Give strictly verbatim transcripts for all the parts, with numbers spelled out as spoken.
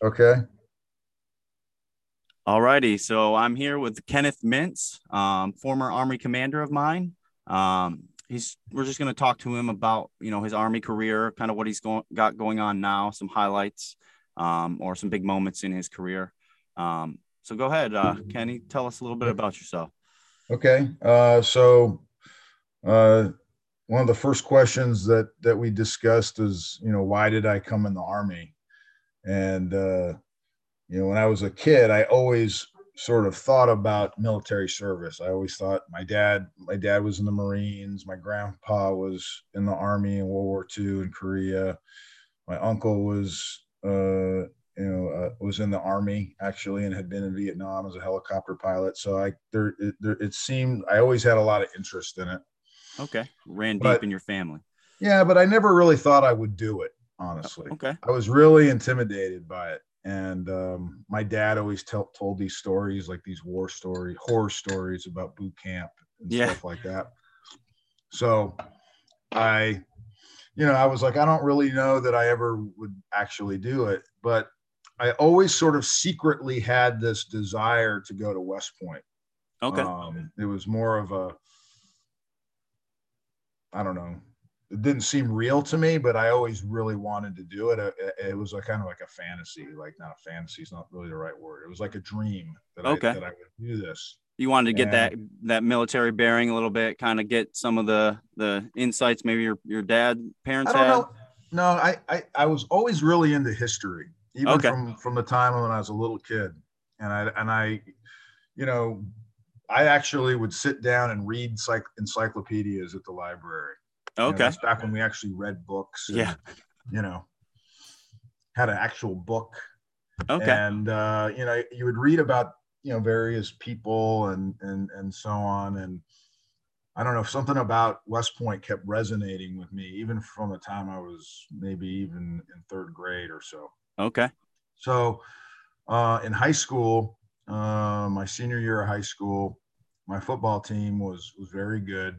Okay. Alrighty, so I'm here with Kenneth Mintz, um, former Army commander of mine. Um, he's we're just going to talk to him about you know his Army career, kind of what he's going got going on now, some highlights, um, or some big moments in his career. Um, so go ahead, uh, Kenny, tell us a little bit about yourself. Okay. Uh, so uh, one of the first questions that that we discussed is, you know, why did I come in the Army? And uh, you know, when I was a kid, I always sort of thought about military service. I always thought my dad, my dad was in the Marines, my grandpa was in the Army in World War Two in Korea. My uncle was uh, you know uh, was in the Army actually and had been in Vietnam as a helicopter pilot. So I there it, there it seemed I always had a lot of interest in it. Okay, ran deep But in your family. yeah, but I never really thought I would do it, honestly. Okay, I was really intimidated by it. And um, my dad always tell, told these stories, like these war stories, horror stories about boot camp and yeah, stuff like that. So I, you know, I was like, I don't really know that I ever would actually do it. But I always sort of secretly had this desire to go to West Point. okay, Um, it was more of a, I don't know. It didn't seem real to me, but I always really wanted to do it. It, it was like kind of like a fantasy, like not a fantasy is not really the right word. It was like a dream that I okay. that I would do this. You wanted to get And that that military bearing a little bit, kind of get some of the the insights maybe your your dad I parents don't had. know. No, I, I I was always really into history, even Okay. from from the time when I was a little kid. And I and I, you know, I actually would sit down and read psych, encyclopedias at the library. You know, Okay. that's back when we actually read books Yeah. and, you know, had an actual book. Okay. And uh, you know, you would read about, you know, various people and and and so on. And I don't know, something about West Point kept resonating with me, even from the time I was maybe even in third grade or so. Okay. So uh, in high school, uh, my senior year of high school, my football team was was very good,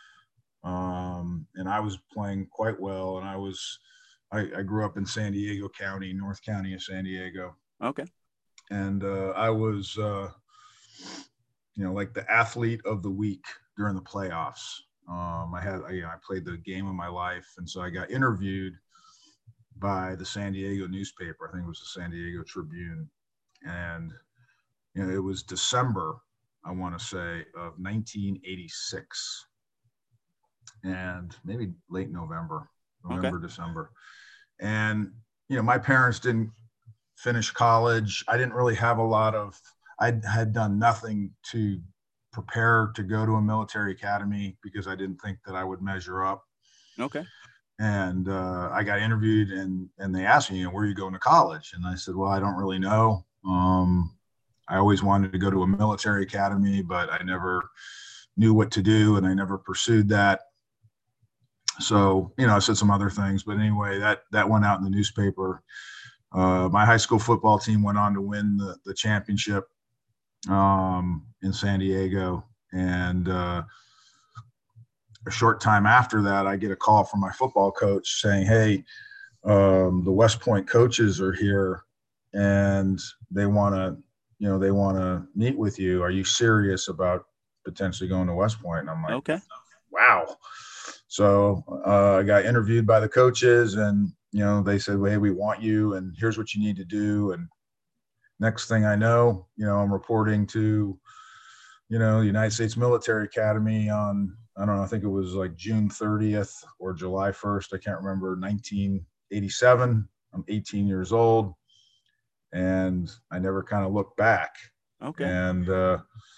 um, and I was playing quite well. And I was I, I grew up in San Diego County, North County of San Diego, Okay. and uh, I was uh, you know, like the athlete of the week during the playoffs. Um, I had, I, you know, I played the game of my life, and so I got interviewed by the San Diego newspaper. I think it was the San Diego Tribune, and you know, it was December, I want to say, of nineteen eighty-six, and maybe late November, Okay. November, December, and you know, my parents didn't finish college. I didn't really have a lot of. I had done nothing to prepare to go to a military academy because I didn't think that I would measure up. Okay. And uh, I got interviewed, and and they asked me, you know, where are you going to college? And I said, well, I don't really know. Um, I always wanted to go to a military academy, but I never knew what to do, and I never pursued that. So, you know, I said some other things, but anyway, that that went out in the newspaper. Uh, my high school football team went on to win the, the championship um, in San Diego. And uh, a short time after that, I get a call from my football coach saying, hey, um, the West Point coaches are here and they want to, you know, they want to meet with you. Are you serious about potentially going to West Point? And I'm like, Okay. wow. So uh, I got interviewed by the coaches, and you know, they said, well, hey, we want you, and here's what you need to do. And next thing I know, you know, I'm reporting to, you know, the United States Military Academy on, I don't know, I think it was like June thirtieth or July first. I can't remember, nineteen eighty-seven. I'm eighteen years old, and I never kind of looked back. Okay. And uh,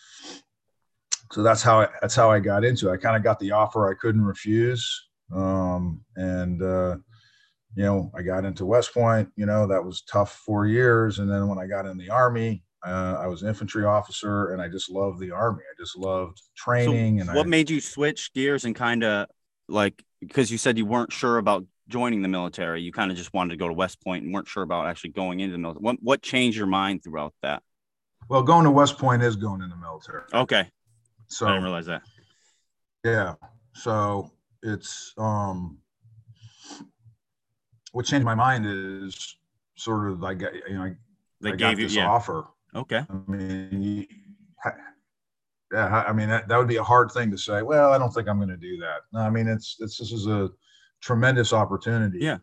so that's how I, that's how I got into it. I kind of got the offer I couldn't refuse. Um, and, uh, you know, I got into West Point, you know, that was tough four years. And then when I got in the Army, uh, I was an infantry officer, and I just loved the Army. I just loved So training. And what I, made you switch gears and kind of like because you said you weren't sure about joining the military, you kind of just wanted to go to West Point and weren't sure about actually going into the military. What what changed your mind throughout that? well, going to West Point is going in the military. Okay. I didn't So, realize that. yeah. So it's, um, what changed my mind is sort of, I got, you know, I, They I gave got you, this yeah. offer. Okay. I mean, you, yeah, I mean, that, that would be a hard thing to say. Well, I don't think I'm going to do that. No, I mean, it's, it's, this is a tremendous opportunity. Yeah.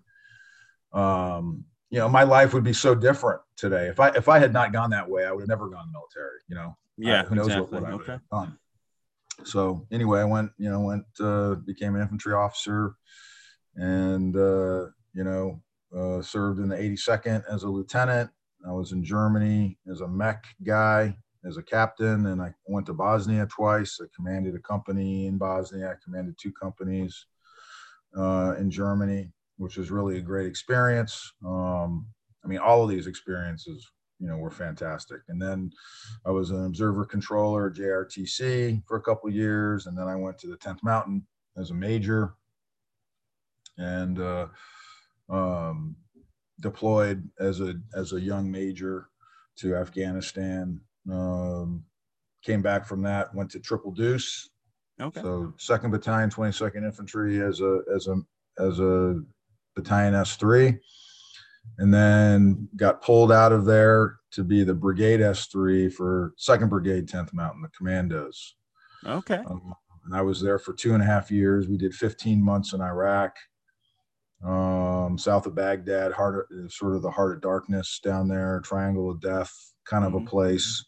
Um, you know, my life would be so different today. If I, if I had not gone that way, I would have never gone military, you know, Yeah, I, who knows exactly. what, what I would Okay. have done. So anyway, I went, you know, went, uh, became an infantry officer and, uh, you know, uh, served in the eighty-second as a lieutenant. I was in Germany as a mech guy, as a captain, and I went to Bosnia twice. I commanded a company in Bosnia. I commanded two companies uh, in Germany, which was really a great experience. Um, I mean, all of these experiences, you know, were fantastic. And then I was an observer controller at J R T C for a couple of years, and then I went to the tenth Mountain as a major, and uh, um, deployed as a as a young major to Afghanistan. Um, came back from that, went to Triple Deuce. Okay. So second Battalion, twenty-second Infantry as a as a as a Battalion S three, and then got pulled out of there to be the Brigade S three for second Brigade, tenth Mountain, the Commandos. Okay. Um, and I was there for two and a half years. We did fifteen months in Iraq, um, south of Baghdad, heart of, sort of the heart of darkness down there, Triangle of Death, kind of Mhm. a place.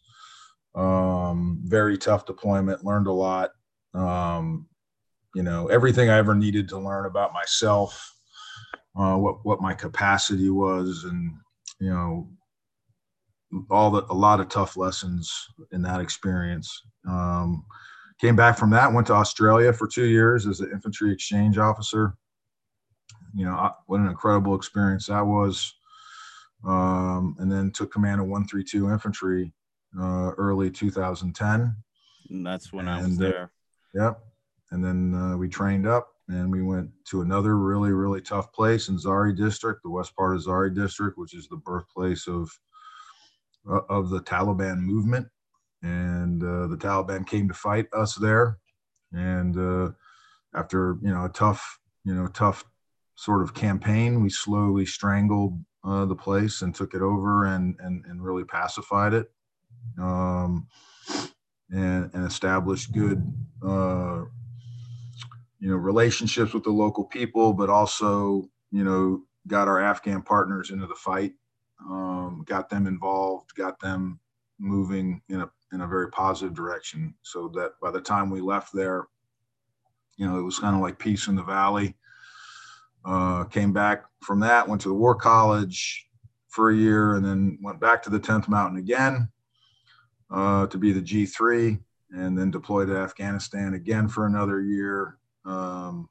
Um, very tough deployment. Learned a lot. Um, you know, everything I ever needed to learn about myself, uh, what what my capacity was, and you know, all the a lot of tough lessons in that experience. Um, came back from that, went to Australia for two years as an infantry exchange officer. You know, what an incredible experience that was. Um, and then took command of one thirty-two Infantry uh, early two thousand ten. And that's when and, I was uh, there. Yep. And then uh, we trained up and we went to another really, really tough place in Zari District, the west part of Zari District, which is the birthplace of uh, of the Taliban movement. And uh, the Taliban came to fight us there. And uh, after, you know, a tough, you know, tough sort of campaign, we slowly strangled uh, the place and took it over and, and, and really pacified it. Um, and, and established good, uh, you know, relationships with the local people, but also, you know, got our Afghan partners into the fight, um, got them involved, got them moving in a in a very positive direction. So that by the time we left there, you know, it was kind of like peace in the valley. Uh, came back from that, went to the War College for a year, and then went back to the tenth Mountain again uh, to be the G three, and then deployed to Afghanistan again for another year. Um,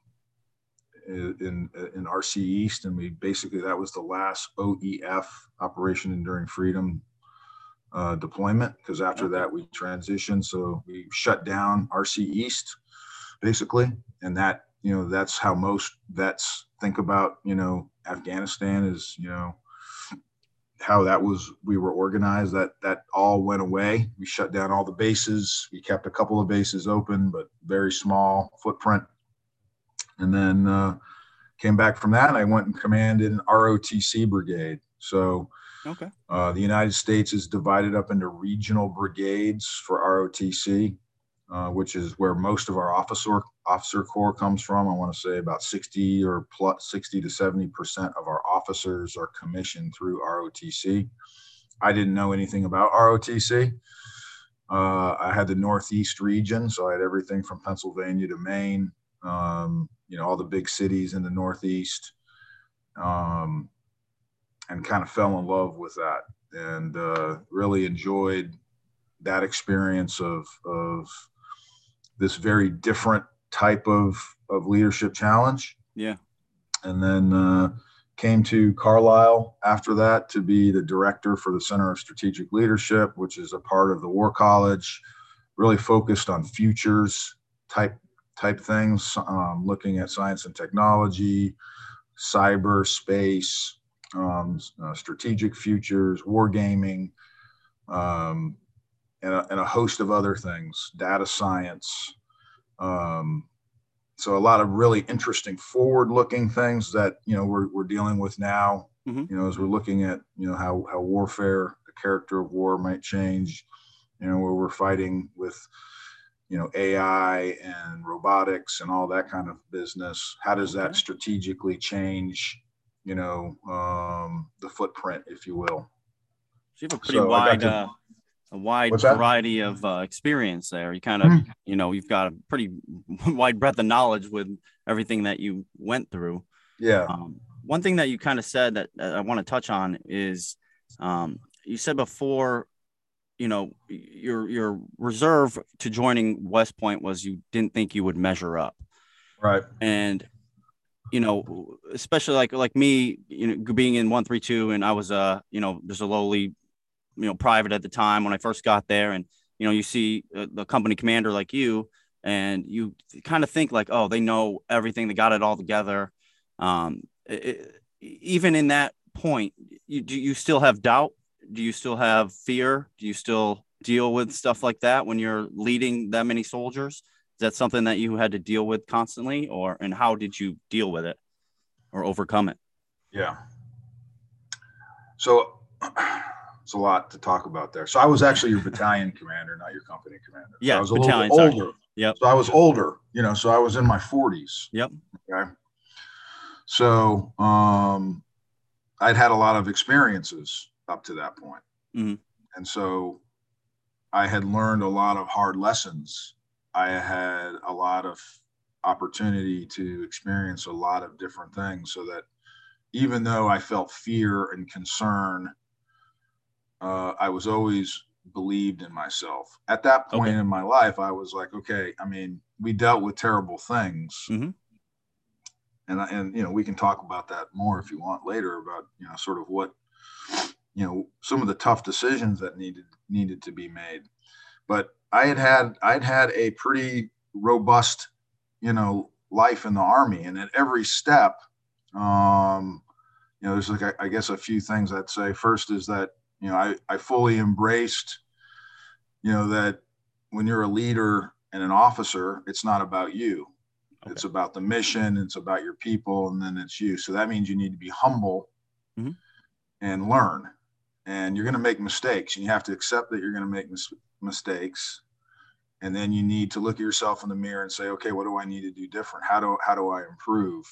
in in R C East, and we basically that was the last O E F, Operation Enduring Freedom uh, deployment, because after Okay. that we transitioned, so we shut down R C East basically, and that, you know, that's how most vets think about, you know, Afghanistan is, you know, how that was, we were organized, that that all went away. We shut down all the bases. We kept a couple of bases open, but very small footprint. And then uh, came back from that, and I went and commanded an R O T C brigade. So Okay. uh, the United States is divided up into regional brigades for R O T C, uh, which is where most of our officer officer corps comes from. I want to say about sixty or plus sixty to seventy percent of our officers are commissioned through R O T C. I didn't know anything about R O T C. Uh, I had the Northeast region, so I had everything from Pennsylvania to Maine. Um, you know, all the big cities in the Northeast, um, and kind of fell in love with that, and uh, really enjoyed that experience of, of this very different type of, of leadership challenge. Yeah. And then uh, came to Carlisle after that to be the director for the Center of Strategic Leadership, which is a part of the War College, really focused on futures type type things, um, looking at science and technology, cyber space, um, uh, strategic futures, wargaming, um, and, a, and a host of other things, data science. Um, so a lot of really interesting forward-looking things that, you know, we're, we're dealing with now Mm-hmm. You know, as we're looking at, you know, how, how warfare, the character of war might change, you know, where we're fighting with, you know, A I and robotics and all that kind of business. How does that Okay. strategically change, you know, um, the footprint, if you will? So you have a pretty So I got wide, to, uh, a wide what's that? variety of uh, experience there. You kind of, Hmm. you know, you've got a pretty wide breadth of knowledge with everything that you went through. Yeah. Um, one thing that you kind of said that, that I want to touch on is um, you said before, you know, your your reserve to joining West Point was you didn't think you would measure up. Right. And, you know, especially like like me, you know, being in one three two, and I was uh, you know, just a lowly, you know, private at the time when I first got there. And, you know, you see uh, the company commander like you, and you kind of think like, oh, they know everything, they got it all together. Um, it, even in that point, you do you still have doubt? Do you still have fear? Do you still deal with stuff like that when you're leading that many soldiers? Is that something that you had to deal with constantly, or and how did you deal with it or overcome it? Yeah. So it's a lot to talk about there. So I was actually your battalion commander, not your company commander. So I Yeah, was a little bit battalion. Sorry. older. Yep. So I was older, you know, so I was in my forties. Yep. Okay. So um, I'd had a lot of experiences up to that point. Mm-hmm. And so I had learned a lot of hard lessons. I had a lot of opportunity to experience a lot of different things so that even though I felt fear and concern, uh, I was always believed in myself. At that point Okay. in my life, I was like, okay, I mean, we dealt with terrible things. Mm-hmm. And, and, you know, we can talk about that more if you want later about, you know, sort of what, you know, some of the tough decisions that needed, needed to be made. But I had had, I'd had a pretty robust, you know, life in the Army. And at every step, um, you know, there's like, I guess a few things I'd say. First is that, you know, I, I fully embraced, you know, that when you're a leader and an officer, it's not about you. Okay. It's about the mission, it's about your people, and then it's you. So that means you need to be humble Mm-hmm. and learn. And you're going to make mistakes, and you have to accept that you're going to make mis- mistakes. And then you need to look at yourself in the mirror and say, okay, what do I need to do different? How do how do I improve?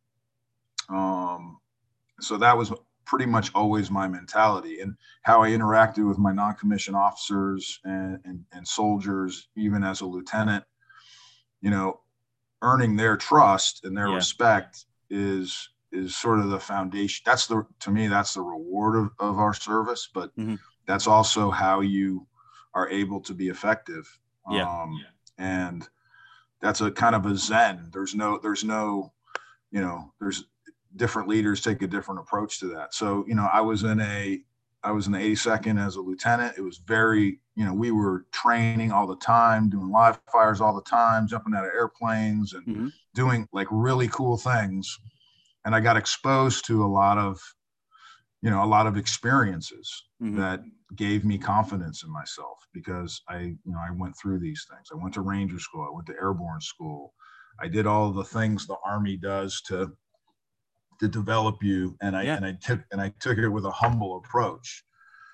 Um, so that was pretty much always my mentality, and how I interacted with my non-commissioned officers and, and, and soldiers, even as a lieutenant, you know, earning their trust and their Yeah. respect is is sort of the foundation. That's the, to me, that's the reward of, of our service, but Mm-hmm. that's also how you are able to be effective. Yeah. Um, and that's a kind of a Zen. There's no, there's no, you know, there's different leaders take a different approach to that. So, you know, I was in a, I was in the eighty-second as a lieutenant. It was very, you know, we were training all the time, doing live fires all the time, jumping out of airplanes and Mm-hmm. doing like really cool things. And I got exposed to a lot of, you know, a lot of experiences Mm-hmm. that gave me confidence in myself because I, you know, I went through these things. I went to Ranger School. I went to Airborne School. I did all the things the Army does to to develop you, and I Yeah. and I took and I took it with a humble approach.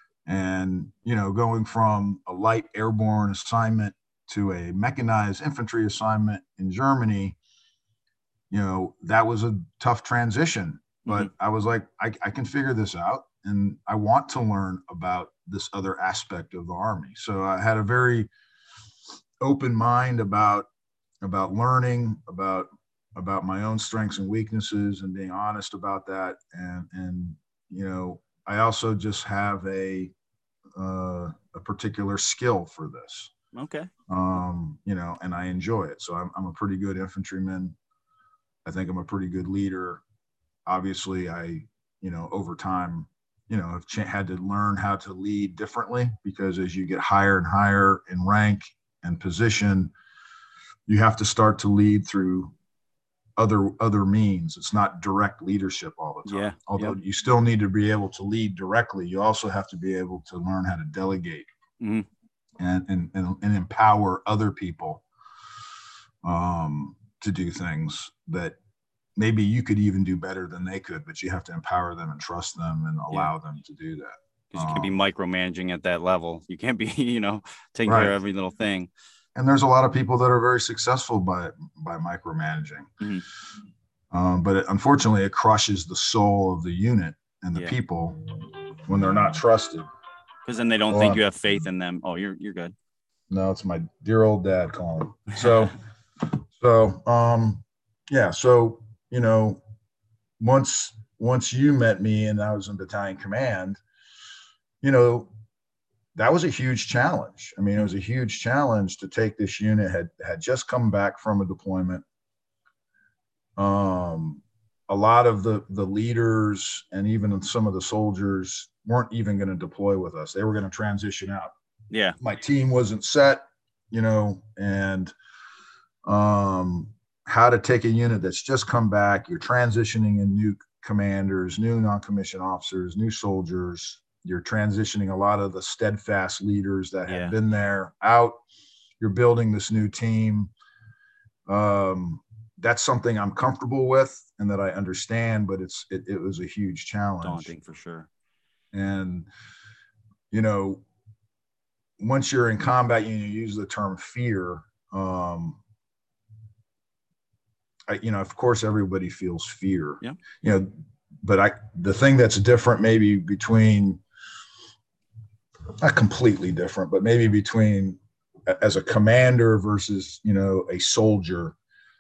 And you know, going from a light airborne assignment to a mechanized infantry assignment in Germany, you know, that was a tough transition. But Mm-hmm. I was like, I, I can figure this out, and I want to learn about this other aspect of the Army. So I had a very open mind about about learning about about my own strengths and weaknesses and being honest about that. And and you know, I also just have a uh, a particular skill for this. Okay. Um, you know, and I enjoy it. So I'm, I'm a pretty good infantryman. I think I'm a pretty good leader. Obviously, I, you know, over time, you know, have ch- had to learn how to lead differently because as you get higher and higher in rank and position, you have to start to lead through other other means. It's not direct leadership all the time. Yeah. Although Yep. you still need to be able to lead directly, you also have to be able to learn how to delegate Mm-hmm. and and and, and empower other people um, to do things that maybe you could even do better than they could, but you have to empower them and trust them and allow yeah. them to do that. Because you can't um, be micromanaging at that level. You can't be, you know, taking right. care of every little thing. And there's a lot of people that are very successful by by micromanaging. Mm-hmm. Um, but it, unfortunately, it crushes the soul of the unit and the yeah. people when they're not trusted. Because then they don't well, think you have faith in them. Oh, you're you're good. No, it's my dear old dad calling. So, so um, yeah. So you know, once once you met me and I was in battalion command, you know, that was a huge challenge. I mean, it was a huge challenge to take this unit, had had just come back from a deployment. Um, a lot of the the leaders and even some of the soldiers weren't even going to deploy with us. They were going to transition out. Yeah. My team wasn't set, you know, and um, how to take a unit that's just come back, you're transitioning in new commanders, new non-commissioned officers, new soldiers. You're transitioning a lot of the steadfast leaders that had yeah. been there out. You're building this new team. Um, that's something I'm comfortable with and that I understand, but it's it, it was a huge challenge. Daunting for sure. And, you know, once you're in combat, you use the term fear. Um, I, you know, of course, everybody feels fear. Yeah. You know, but I the thing that's different maybe between not completely different, but maybe between as a commander versus, you know, a soldier.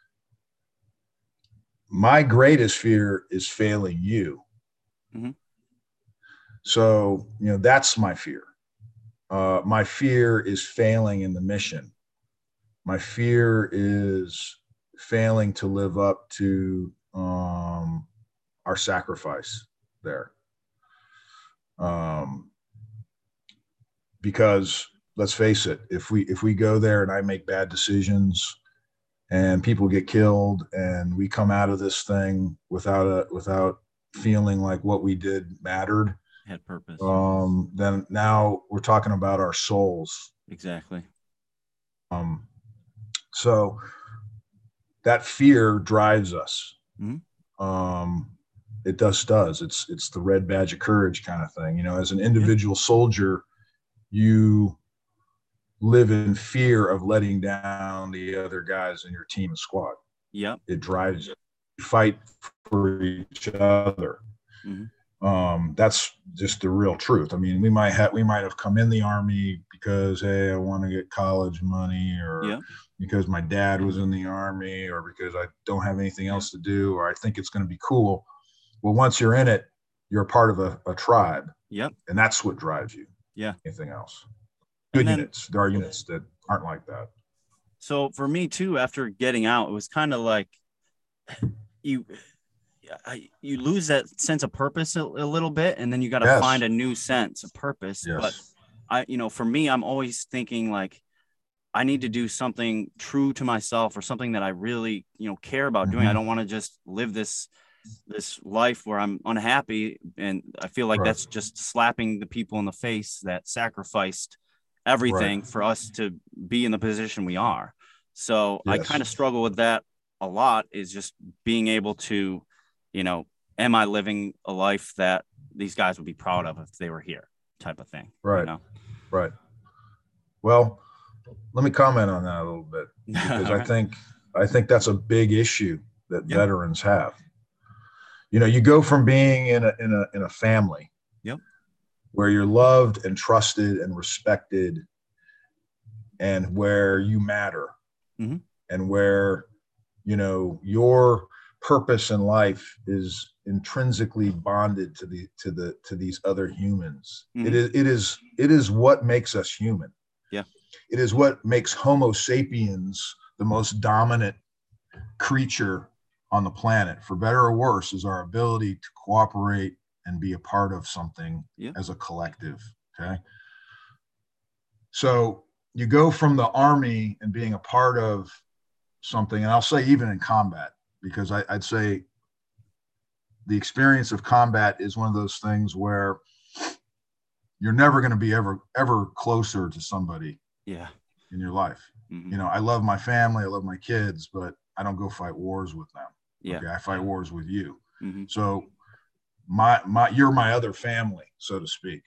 My greatest fear is failing you. Mm-hmm. So, you know, that's my fear. Uh, my fear is failing in the mission. My fear is failing to live up to um, our sacrifice there. Um, because let's face it, if we if we go there and I make bad decisions and people get killed and we come out of this thing without a without feeling like what we did mattered, had purpose, um, then now we're talking about our souls. Exactly. Um, so that fear drives us. Mm-hmm. Um, it just does. It's it's the red badge of courage kind of thing. You know, as an individual yeah. soldier, you live in fear of letting down the other guys in your team and squad. Yep. It drives you. You fight for each other. Mm-hmm. Um, that's just the real truth. I mean, we might have we might have come in the Army because, hey, I want to get college money, or yep. because my dad was in the Army, or because I don't have anything else to do, or I think it's going to be cool. Well, once you're in it, you're a part of a, a tribe. Yep. And that's what drives you. Yeah. Anything else? Good then, units. There are units that aren't like that. So for me too, after getting out, it was kind of like you, I, you lose that sense of purpose a, a little bit, and then you got to yes. find a new sense of purpose. Yes. But I, you know, for me, I'm always thinking like, I need to do something true to myself or something that I really, you know, care about mm-hmm. doing. I don't want to just live this, this life where I'm unhappy. And I feel like right. that's just slapping the people in the face that sacrificed everything right. for us to be in the position we are. So yes. I kind of struggle with that a lot, is just being able to, you know, am I living a life that these guys would be proud of if they were here, type of thing. Right. You know? Right. Well, let me comment on that a little bit, because right. I think, I think that's a big issue that yep. veterans have. You know, you go from being in a, in a, in a family yep. where you're loved and trusted and respected, and where you matter, mm-hmm. and where, you know, your purpose in life is intrinsically bonded to the, to the, to these other humans. Mm-hmm. It is, it is, it is what makes us human. Yeah. It is what makes Homo sapiens the most dominant creature on the planet, for better or worse, is our ability to cooperate and be a part of something yeah. as a collective. Okay. So you go from the Army and being a part of something, and I'll say even in combat, because I, I'd say the experience of combat is one of those things where you're never going to be ever, ever closer to somebody yeah. in your life. Mm-hmm. You know, I love my family, I love my kids, but I don't go fight wars with them. Yeah. Okay. I fight wars with you. Mm-hmm. So my, my, you're my other family, so to speak.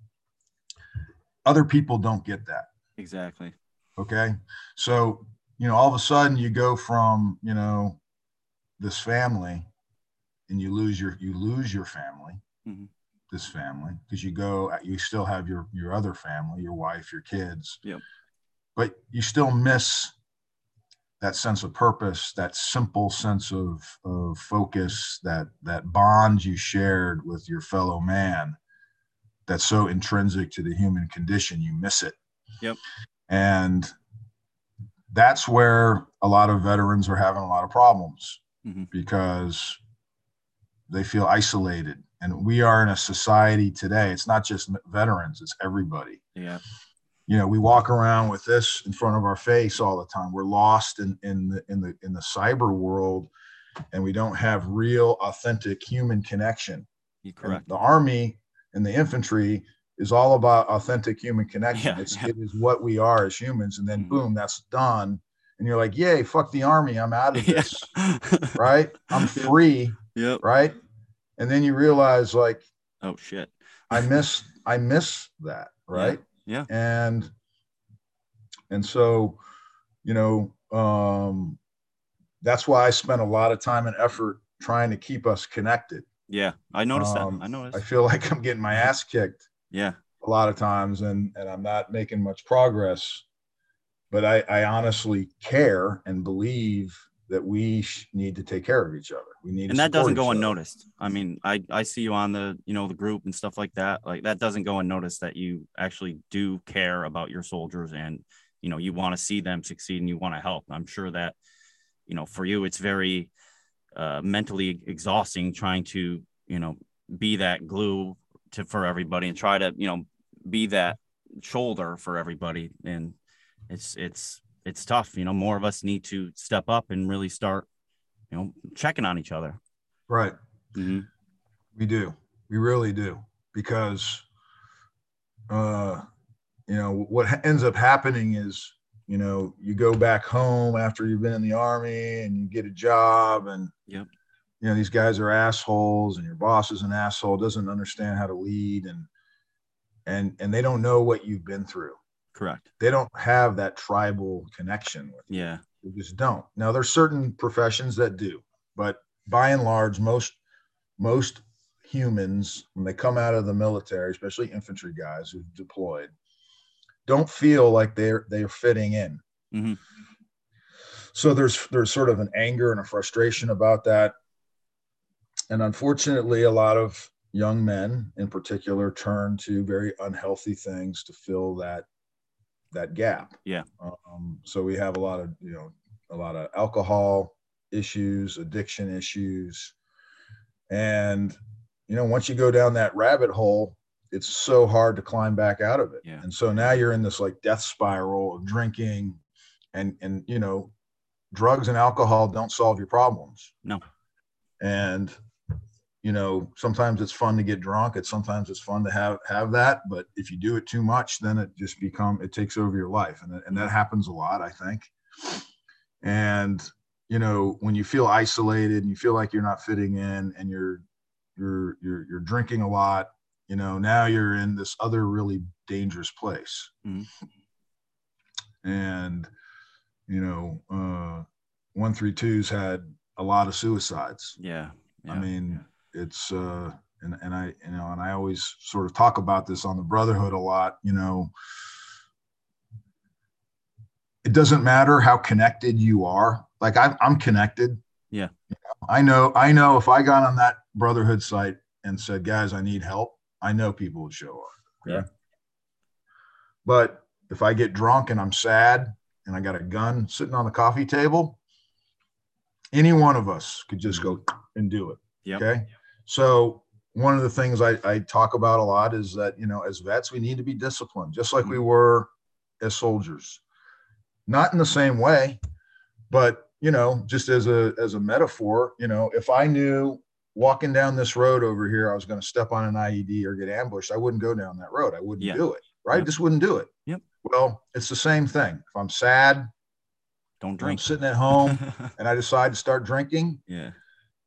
Other people don't get that. Exactly. Okay. So, you know, all of a sudden you go from, you know, this family and you lose your, you lose your family, mm-hmm. this family, because you go, you still have your, your other family, your wife, your kids, yep. but you still miss that sense of purpose, that simple sense of, of focus, that, that bond you shared with your fellow man. That's so intrinsic to the human condition. You miss it. Yep. And that's where a lot of veterans are having a lot of problems mm-hmm. because they feel isolated. And we are in a society today. It's not just veterans, it's everybody. Yeah. You know, we walk around with this in front of our face all the time. We're lost in, in the, in the, in the cyber world, and we don't have real, authentic human connection. You're correct. And the Army and the infantry is all about authentic human connection. Yeah, it's yeah. It is what we are as humans. And then mm-hmm. boom, that's done. And you're like, yay, fuck the Army. I'm out of this. Yeah. Right. I'm free. Yep. Right. And then you realize, like, oh shit, I miss, I miss that. Right. Yeah. yeah. And, and so, you know, um, that's why I spent a lot of time and effort trying to keep us connected. Yeah, I noticed um, that. I noticed. I feel like I'm getting my ass kicked. Yeah, a lot of times, and and I'm not making much progress. But I, I honestly care and believe that we sh- need to take care of each other. We need, and to that doesn't go other. unnoticed. I mean, I I see you on the you know the group and stuff like that. Like that doesn't go unnoticed that you actually do care about your soldiers, and you know you want to see them succeed and you want to help. I'm sure that you know for you it's very uh, mentally exhausting trying to, you know, be that glue to, for everybody and try to, you know, be that shoulder for everybody. And it's, it's, it's tough. You know, more of us need to step up and really start, you know, checking on each other. Right. Mm-hmm. We do. We really do. Because, uh, you know, what ha- ends up happening is, you know, you go back home after you've been in the Army and you get a job, and, yep. you know, these guys are assholes, and your boss is an asshole, doesn't understand how to lead, and, and, and they don't know what you've been through. Correct. They don't have that tribal connection with you. Yeah. They just don't. Now there's certain professions that do, but by and large, most, most humans, when they come out of the military, especially infantry guys who've deployed, don't feel like they're they're fitting in. Mm-hmm. So there's there's sort of an anger and a frustration about that. And unfortunately, a lot of young men in particular turn to very unhealthy things to fill that that gap. Yeah. Um, so we have a lot of, you know, a lot of alcohol issues, addiction issues. And, you know, once you go down that rabbit hole, it's so hard to climb back out of it. Yeah. And so now you're in this like death spiral of drinking, and, and, you know, drugs and alcohol don't solve your problems. No. And, you know, sometimes it's fun to get drunk. It's sometimes it's fun to have, have that, but if you do it too much, then it just become, it takes over your life. And, and that happens a lot, I think. And, you know, when you feel isolated and you feel like you're not fitting in, and you're, you're, you're, you're drinking a lot, you know, now you're in this other really dangerous place. Mm-hmm. And, you know, uh, one thirty-twos had a lot of suicides. Yeah. yeah. I mean, it's, uh, and, and I, you know, and I always sort of talk about this on the Brotherhood a lot, you know, it doesn't matter how connected you are. Like I'm, I'm connected. Yeah. You know, I know, I know if I got on that Brotherhood site and said, guys, I need help, I know people would show up. Okay? Yeah. But if I get drunk and I'm sad and I got a gun sitting on the coffee table, any one of us could just go and do it. Yep. Okay. So one of the things I, I talk about a lot is that, you know, as vets, we need to be disciplined, just like we were as soldiers. Not in the same way, but, you know, just as a, as a metaphor, you know, if I knew walking down this road over here, I was going to step on an I E D or get ambushed, I wouldn't go down that road. I wouldn't yeah. do it. Right. Yep. Just wouldn't do it. Yep. Well, it's the same thing. If I'm sad, don't drink. I'm sitting at home and I decide to start drinking. Yeah.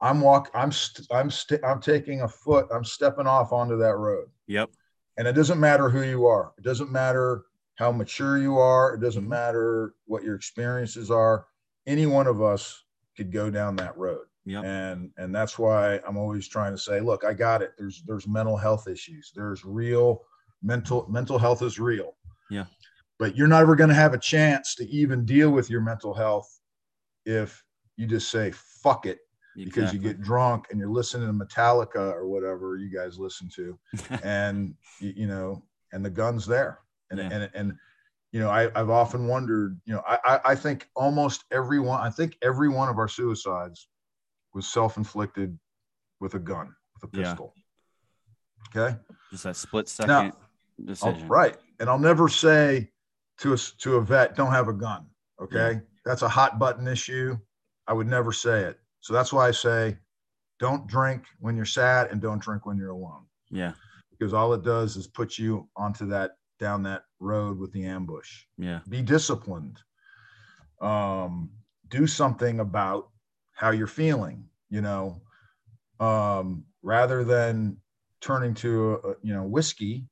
I'm walk, I'm, st- I'm, st- I'm taking a foot, I'm stepping off onto that road. Yep. And it doesn't matter who you are. It doesn't matter how mature you are. It doesn't mm-hmm. matter what your experiences are. Any one of us could go down that road. Yep. And, and that's why I'm always trying to say, look, I got it. There's, there's mental health issues. There's real mental, mental health is real. Yeah. But you're never going to have a chance to even deal with your mental health if you just say, fuck it. Exactly. Because you get drunk and you're listening to Metallica or whatever you guys listen to, and you, you know, and the gun's there. And, yeah. and, and, you know, I, I've often wondered, you know, I, I think almost everyone, I think every one of our suicides was self-inflicted with a gun, with a pistol. Yeah. Okay. Just that split second now, decision. I'll, right. And I'll never say to a, to a vet, don't have a gun. Okay. Yeah. That's a hot button issue. I would never say it. So that's why I say, don't drink when you're sad and don't drink when you're alone. Yeah. Because all it does is put you onto that, down that road with the ambush. Yeah. Be disciplined. Um, do something about how you're feeling, you know, um, rather than turning to, a, you know, whiskey,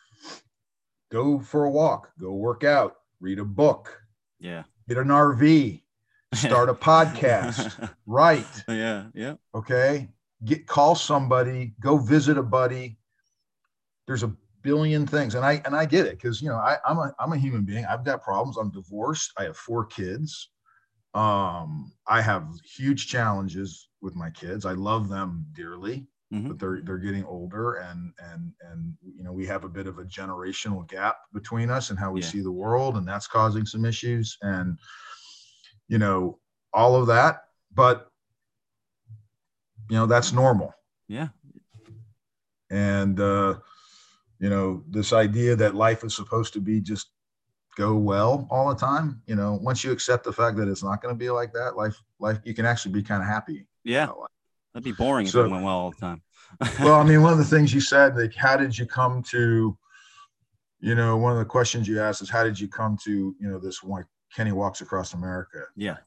go for a walk, go work out, read a book. Yeah. Get an R V. Start a podcast, right? Yeah, yeah. Okay. Get call somebody, go visit a buddy. There's a billion things. And I and I get it because you know, I, I'm a I'm a human being. I've got problems. I'm divorced. I have four kids. Um, I have huge challenges with my kids. I love them dearly, mm-hmm. but they're they're getting older and and and you know, we have a bit of a generational gap between us and how we yeah. see the world, and that's causing some issues. And you know, all of that, but you know, that's normal. Yeah. And, uh, you know, this idea that life is supposed to be just go well all the time, you know, once you accept the fact that it's not going to be like that, life, life, you can actually be kind of happy. Yeah. That'd be boring so, if it went well all the time. Well, I mean, one of the things you said, like, how did you come to, you know, one of the questions you asked is, how did you come to, you know, this one, Kenny Walks Across America? Yeah.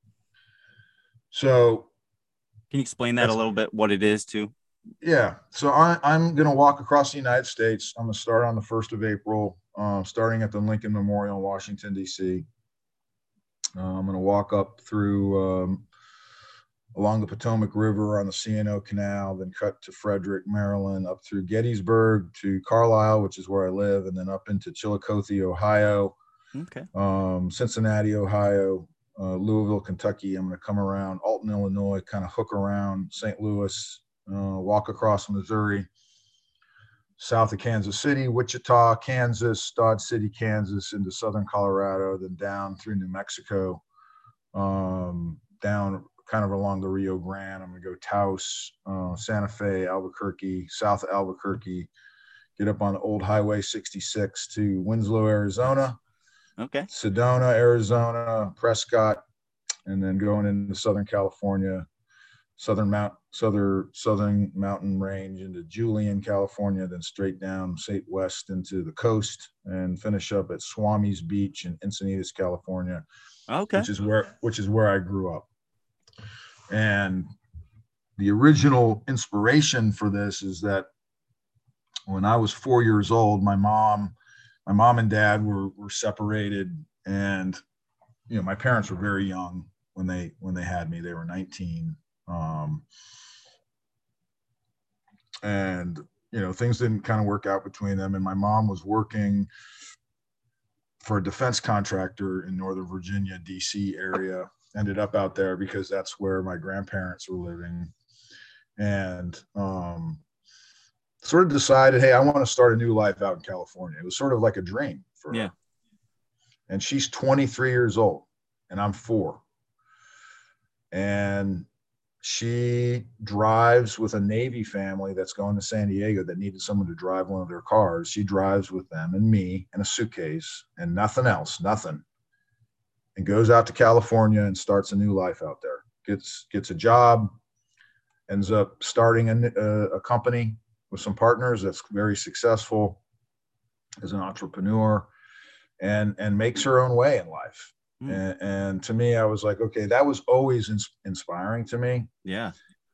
So can you explain that a little bit, what it is too? Yeah. So I, I'm going to walk across the United States. I'm going to start on the first of April, uh, starting at the Lincoln Memorial in Washington, D C. Uh, I'm going to walk up through um, along the Potomac River on the C and O Canal, then cut to Frederick, Maryland, up through Gettysburg to Carlisle, which is where I live, and then up into Chillicothe, Ohio, okay, um, Cincinnati, Ohio, uh, Louisville, Kentucky. I'm going to come around Alton, Illinois, kind of hook around Saint Louis, uh, walk across Missouri, south of Kansas City, Wichita, Kansas, Dodge City, Kansas, into southern Colorado, then down through New Mexico, um, down kind of along the Rio Grande. I'm going to go Taos, uh, Santa Fe, Albuquerque, south of Albuquerque, get up on the old Highway sixty-six to Winslow, Arizona. Okay. Sedona, Arizona, Prescott, and then going into Southern California, Southern Mount, Southern Southern Mountain Range into Julian, California, then straight down Saint West into the coast, and finish up at Swami's Beach in Encinitas, California. Okay. Which is where which is where I grew up. And the original inspiration for this is that when I was four years old, my mom, my mom and dad were were separated, and you know, my parents were very young when they when they had me. They were nineteen. Um, and you know, things didn't kind of work out between them. And my mom was working for a defense contractor in Northern Virginia, D C area. Ended up out there because that's where my grandparents were living, and um, sort of decided, hey, I want to start a new life out in California. It was sort of like a dream for yeah. her. And she's twenty-three years old, and I'm four. And she drives with a Navy family that's going to San Diego that needed someone to drive one of their cars. She drives with them and me and a suitcase and nothing else, nothing. And goes out to California and starts a new life out there. Gets gets a job, ends up starting a, a, a company with some partners that's very successful as an entrepreneur, and and makes her own way in life. Mm. And, and to me, I was like, okay, that was always ins- inspiring to me. Yeah.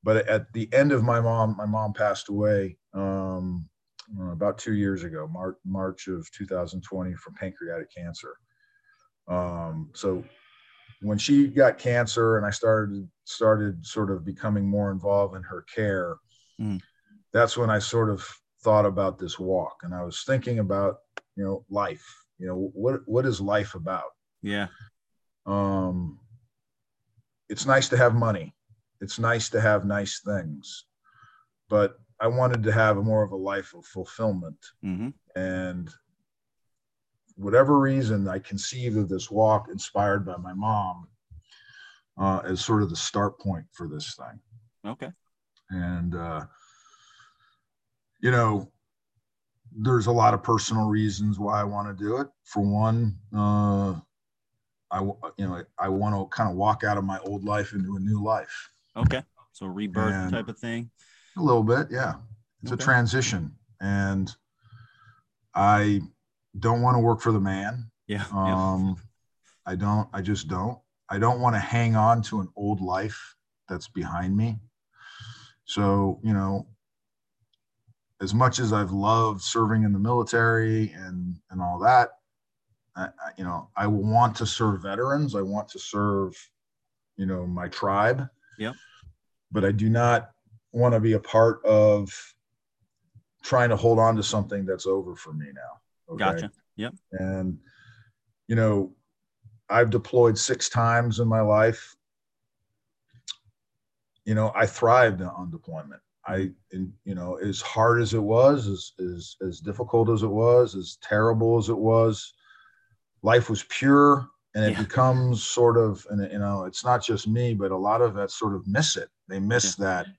but at the end of my mom, my mom passed away um, uh, about two years ago, March, March of two thousand twenty from pancreatic cancer. Um, so when she got cancer and I started, started sort of becoming more involved in her care, Mm. that's when I sort of thought about this walk, and I was thinking about, you know, life, you know, what, what is life about? Yeah. Um, it's nice to have money. It's nice to have nice things, but I wanted to have a more of a life of fulfillment. Mm-hmm. And whatever reason, I conceived of this walk inspired by my mom uh, as sort of the start point for this thing. Okay. And, uh, you know, there's a lot of personal reasons why I want to do it. For one, uh, I, you know, I want to kind of walk out of my old life into a new life. Okay. So rebirth And type of thing. A little bit. Yeah. It's okay. A transition. And I don't want to work for the man. Yeah. Um, yeah. I don't, I just don't, I don't want to hang on to an old life that's behind me. So, you know, as much as I've loved serving in the military and, and all that, I, you know, I want to serve veterans. I want to serve, you know, my tribe. Yeah. But I do not want to be a part of trying to hold on to something that's over for me now. Okay? Gotcha. Yep. And, you know, I've deployed six times in my life. You know, I thrived on deployment. I, you know, as hard as it was, as, as, as difficult as it was, as terrible as it was, life was pure, and it yeah. becomes sort of, and you know, it's not just me, but a lot of that sort of miss it. They miss yeah. that,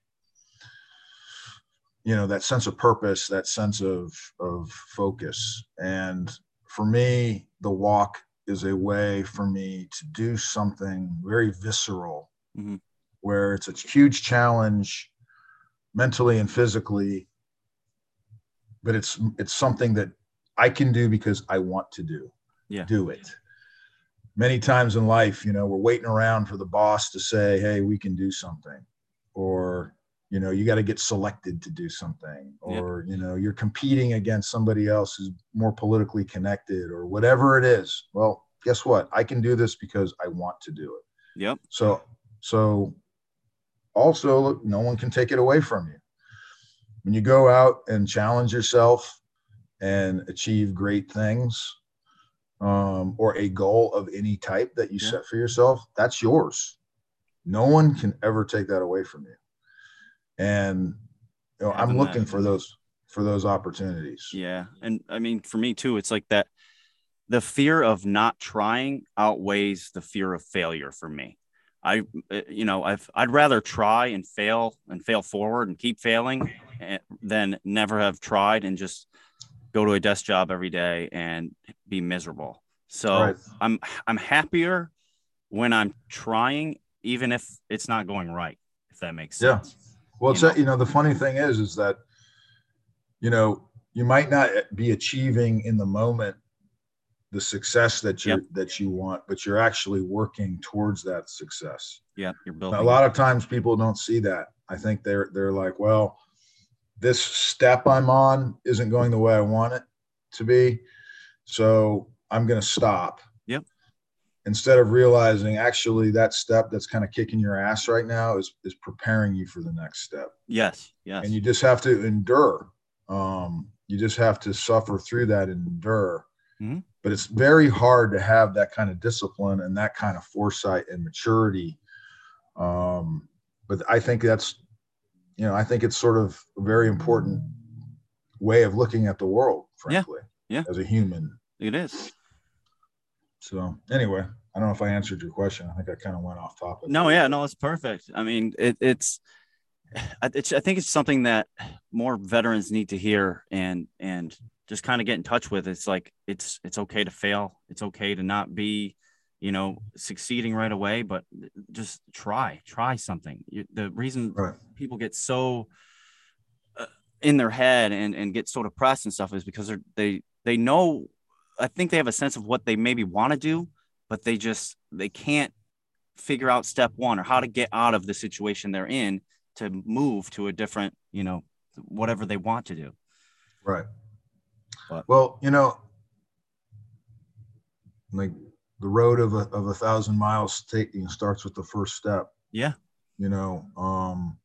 you know, that sense of purpose, that sense of, of focus. And for me, the walk is a way for me to do something very visceral, mm-hmm. where it's a huge challenge mentally and physically, but it's, it's something that I can do because I want to do. Yeah. do it. Many times in life, you know, we're waiting around for the boss to say, hey, we can do something, or, you know, you got to get selected to do something, or, yep. you know, you're competing against somebody else who's more politically connected, or whatever it is. Well, guess what? I can do this because I want to do it. Yep. So, so also no one can take it away from you. When you go out and challenge yourself and achieve great things, um, or a goal of any type that you yeah. set for yourself, that's yours. No one can ever take that away from you. And, you know, Having I'm looking that. for those, for those opportunities. Yeah. And I mean, for me too, it's like that, the fear of not trying outweighs the fear of failure for me. I, you know, I've, I'd rather try and fail and fail forward and keep failing than never have tried and just go to a desk job every day and be miserable. So right. I'm, I'm happier when I'm trying, even if it's not going right, if that makes sense. Yeah. Well, it's, you know? A, you know, the funny thing is, is that, you know, you might not be achieving in the moment the success that you yep. that you want, but you're actually working towards that success. Yeah, you're building. A lot of times people don't see that. I think they're they're like, well, this step I'm on isn't going the way I want it to be, so I'm going to stop. Yep. Instead of realizing actually that step that's kind of kicking your ass right now is is preparing you for the next step. Yes. Yes. And you just have to endure. Um, you just have to suffer through that and endure. Mm-hmm. But it's very hard to have that kind of discipline and that kind of foresight and maturity. Um, but I think that's, you know, I think it's sort of a very important way of looking at the world, frankly, yeah. Yeah. as a human. It is. So anyway, I don't know if I answered your question. I think I kind of went off topic. No, yeah, no, it's perfect. I mean, it, it's, it's, I think it's something that more veterans need to hear and, and just kind of get in touch with. It's like, it's, it's okay to fail. It's okay to not be, you know, succeeding right away, but just try, try something. You, the reason right. people get so uh, in their head and, and get so depressed and stuff is because they're, they, they know, I think they have a sense of what they maybe want to do, but they just, they can't figure out step one or how to get out of the situation they're in. to move to a different, you know, whatever they want to do. Right. But well, you know, like the road of a, of a thousand miles taking starts with the first step. Yeah. You know, um,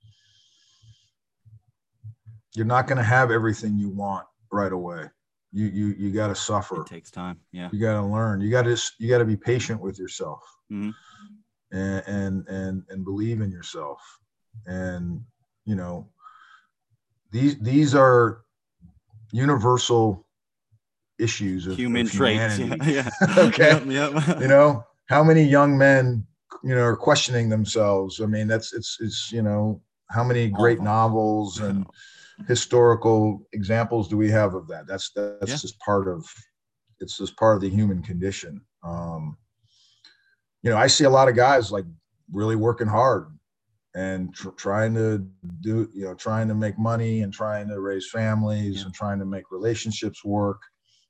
you're not going to have everything you want right away. You, you, you got to suffer. It takes time. Yeah. You got to learn. You got to, you got to be patient with yourself. Mm-hmm. and, and, and, and believe in yourself. And, you know, these, these are universal issues of human of traits. humanity. Yeah. yeah. Okay. Yep, yep. You know, how many young men, you know, are questioning themselves? I mean, that's, it's, it's, you know, how many great novels and historical examples do we have of that? That's, that's yeah. just part of, it's just part of the human condition. Um, you know, I see a lot of guys like really working hard and tr- trying to do, you know, trying to make money and trying to raise families yeah. and trying to make relationships work.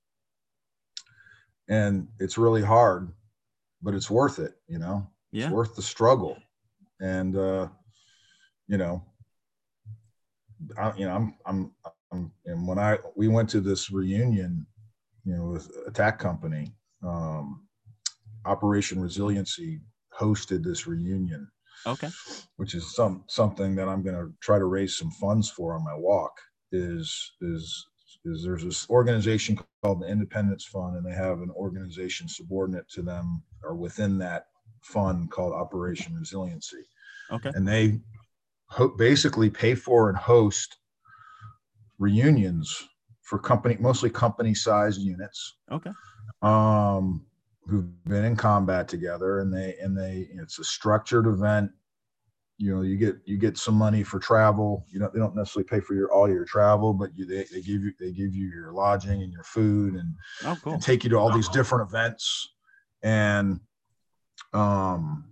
And it's really hard, but it's worth it. You know, it's Yeah. worth the struggle. And, uh, you know, I, you know, I'm, I'm, I'm, and when I, we went to this reunion, you know, with Attack Company, um, Operation Resiliency hosted this reunion. Okay. Which is some something that I'm going to try to raise some funds for on my walk. Is is is there's this organization called the Independence Fund, and they have an organization subordinate to them or within that fund called Operation Resiliency. Okay. And they ho- basically pay for and host reunions for company, mostly company-sized units. Okay. Um, who've been in combat together, and they and they it's a structured event. You know, you get you get some money for travel. You know, they don't necessarily pay for your all your travel, but you they, they give you they give you your lodging and your food and, oh, cool. and take you to all these different events. And um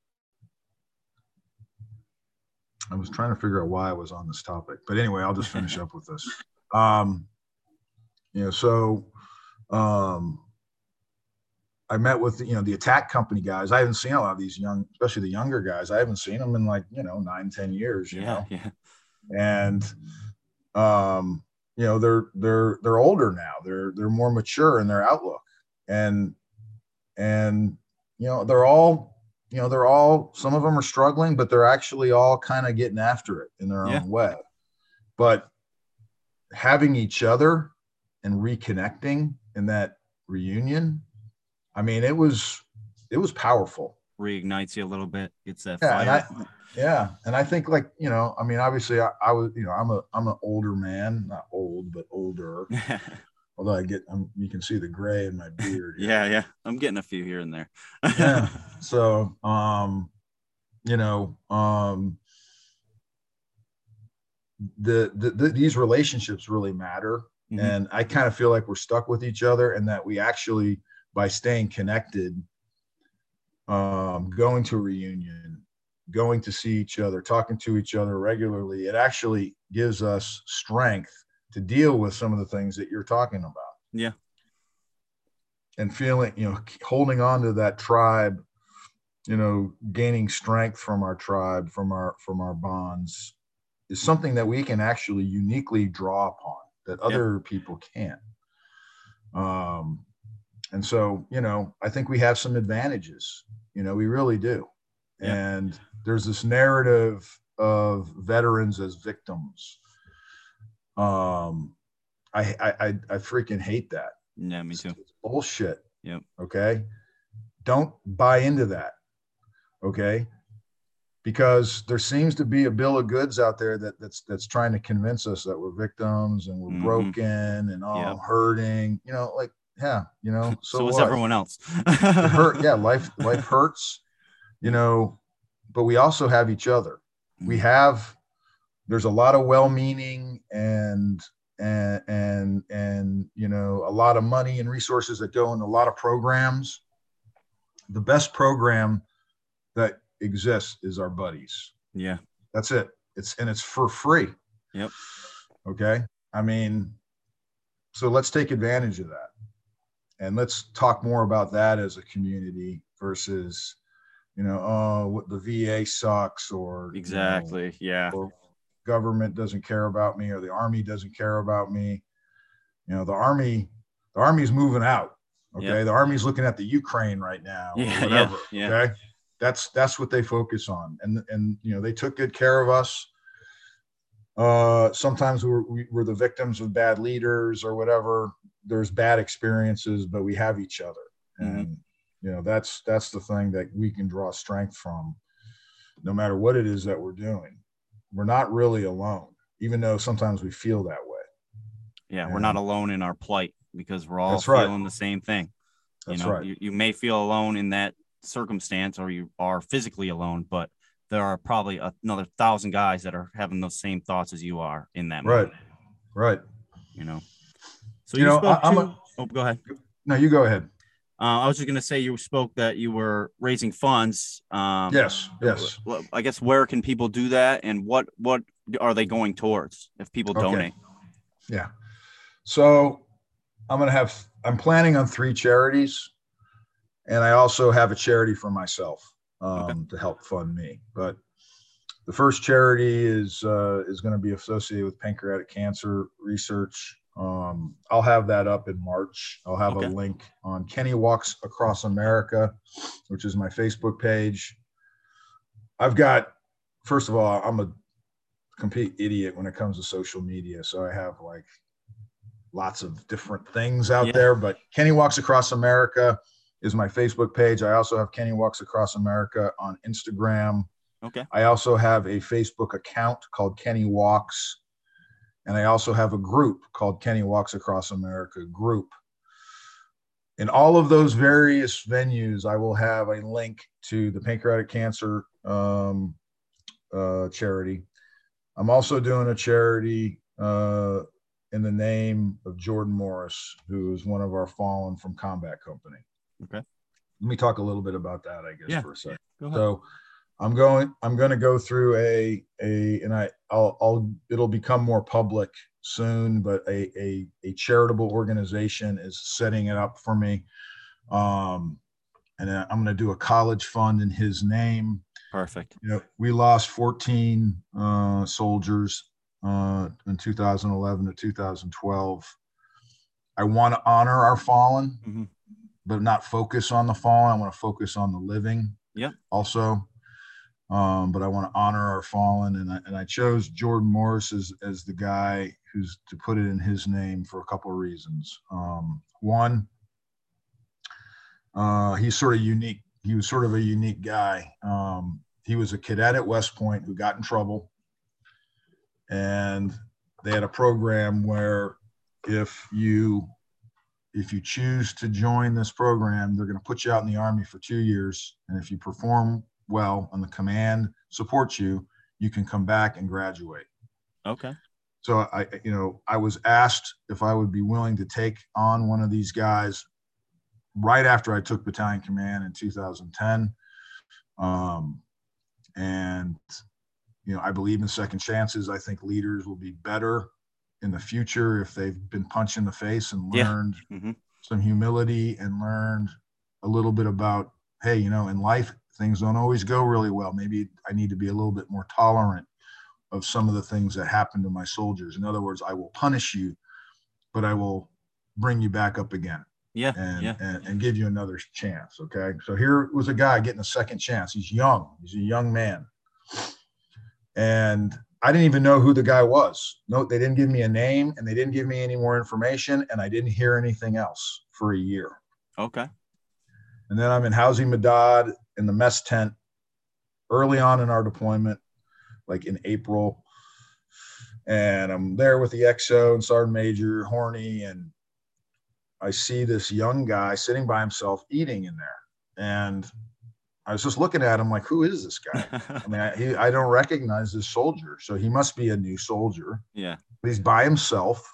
I was trying to figure out why I was on this topic. But anyway, I'll just finish up with this. Um, you know, so um I met with, you know, the Attack Company guys. I haven't seen a lot of these young, especially the younger guys. I haven't seen them in like, you know, nine, ten years, you yeah, know? Yeah. And, um, you know, they're, they're, they're older now. They're, they're more mature in their outlook. And, and, you know, they're all, you know, they're all, some of them are struggling, but they're actually all kind of getting after it in their Yeah. own way. But having each other and reconnecting in that reunion, I mean, it was, it was powerful. Reignites you a little bit. It's that Yeah, fire. and I, yeah, and I think like, you know, I mean, obviously, I, I was, you know, I'm a, I'm an older man, not old, but older. Although I get, I'm, you can see the gray in my beard. yeah, yeah, I'm getting a few here and there. yeah. So, um, you know, um, the, the, the these relationships really matter, mm-hmm. and I kind of feel like we're stuck with each other, and that we actually, by staying connected, um, going to a reunion, going to see each other, talking to each other regularly, it actually gives us strength to deal with some of the things that you're talking about. Yeah. And feeling, you know, holding on to that tribe, you know, gaining strength from our tribe, from our, from our bonds is something that we can actually uniquely draw upon that other yeah. people can't. Um, and so, you know, I think we have some advantages, you know, we really do. Yeah. And there's this narrative of veterans as victims. Um, I, I, I, I freaking hate that. Yeah, me too. It's bullshit. Yep. Okay. Don't buy into that. Okay. Because there seems to be a bill of goods out there that that's, that's trying to convince us that we're victims and we're mm-hmm. broken and all yep. hurting, you know, like, yeah, you know, so, so is what? everyone else. It hurt. Yeah. Life, life hurts, you know, but we also have each other. Mm-hmm. We have, there's a lot of well-meaning and, and, and, and, you know, a lot of money and resources that go into a lot of programs. The best program that exists is our buddies. Yeah. That's it. It's, and it's for free. Yep. Okay. I mean, so let's take advantage of that. And let's talk more about that as a community versus you know, oh, what the V A sucks, or Exactly. you know, Yeah. or government doesn't care about me, or the Army doesn't care about me. You know, the Army, the Army's moving out. Yep. Okay. The Army's looking at the Ukraine right now, Yeah. or Yeah. whatever. Yeah. Okay. That's, that's what they focus on. And, and, you know, they took good care of us. Uh, sometimes we're, we, we're the victims of bad leaders or whatever. There's bad experiences, but we have each other. Mm-hmm. And, you know, that's, that's the thing that we can draw strength from, no matter what it is that we're doing. We're not really alone, even though sometimes we feel that way. Yeah. And we're not alone in our plight, because we're all that's right. feeling the same thing. That's you know, right. you, you may feel alone in that circumstance, or you are physically alone, but there are probably another thousand guys that are having those same thoughts as you are in that moment. Right. Right. You know, so you, you know, spoke I, I'm to, a, oh, go ahead. No, you go ahead. Uh, I was just going to say, you spoke that you were raising funds. Um, yes. Yes. I guess, where can people do that, and what, what are they going towards if people okay. donate? Yeah. So I'm going to have, I'm planning on three charities, and I also have a charity for myself um, okay. to help fund me. But the first charity is, uh, is going to be associated with pancreatic cancer research. Um, I'll have that up in March. I'll have okay. a link on Kenny Walks Across America, which is my Facebook page. I've got, first of all, I'm a complete idiot when it comes to social media. So I have like lots of different things out yeah. there, but Kenny Walks Across America is my Facebook page. I also have Kenny Walks Across America on Instagram. Okay. I also have a Facebook account called Kenny Walks. And I also have a group called Kenny Walks Across America group. In all of those various venues, I will have a link to the pancreatic cancer um, uh, charity. I'm also doing a charity uh, in the name of Jordan Morris, who is one of our fallen from combat company. Okay. Let me talk a little bit about that, I guess, yeah. for a second. Go ahead. So I'm going, I'm going to go through a, a, and I, I'll, I'll, it'll become more public soon, but a, a, a charitable organization is setting it up for me. Um, and I'm going to do a college fund in his name. Perfect. You know, we lost fourteen uh, soldiers uh, in two thousand eleven to two thousand twelve. I want to honor our fallen, mm-hmm. but not focus on the fallen. I want to focus on the living. Yeah. Also. Um, but I want to honor our fallen, and I, and I chose Jordan Morris as, as the guy who's to put it in his name for a couple of reasons. Um, one, uh, he's sort of unique. He was sort of a unique guy. Um, he was a cadet at West Point who got in trouble, and they had a program where if you if you choose to join this program, they're going to put you out in the Army for two years, and if you perform well and the command supports you, you can come back and graduate. Okay. So I, you know, I was asked if I would be willing to take on one of these guys right after I took battalion command in two thousand ten. Um, and, you know, I believe in second chances. I think leaders will be better in the future if they've been punched in the face and learned yeah. mm-hmm. some humility and learned a little bit about, hey, you know, in life, things don't always go really well. Maybe I need to be a little bit more tolerant of some of the things that happen to my soldiers. In other words, I will punish you, but I will bring you back up again. Yeah. And, yeah. and, and give you another chance. Okay. So here was a guy getting a second chance. He's young. He's a young man. And I didn't even know who the guy was. No, they didn't give me a name, and they didn't give me any more information. And I didn't hear anything else for a year. Okay. And then I'm in Housing Madad in the mess tent early on in our deployment, like in April. And I'm there with the X O and Sergeant Major Horny, and I see this young guy sitting by himself eating in there. And I was just looking at him like, who is this guy? I mean, I, he, I don't recognize this soldier. So he must be a new soldier. Yeah. But he's by himself.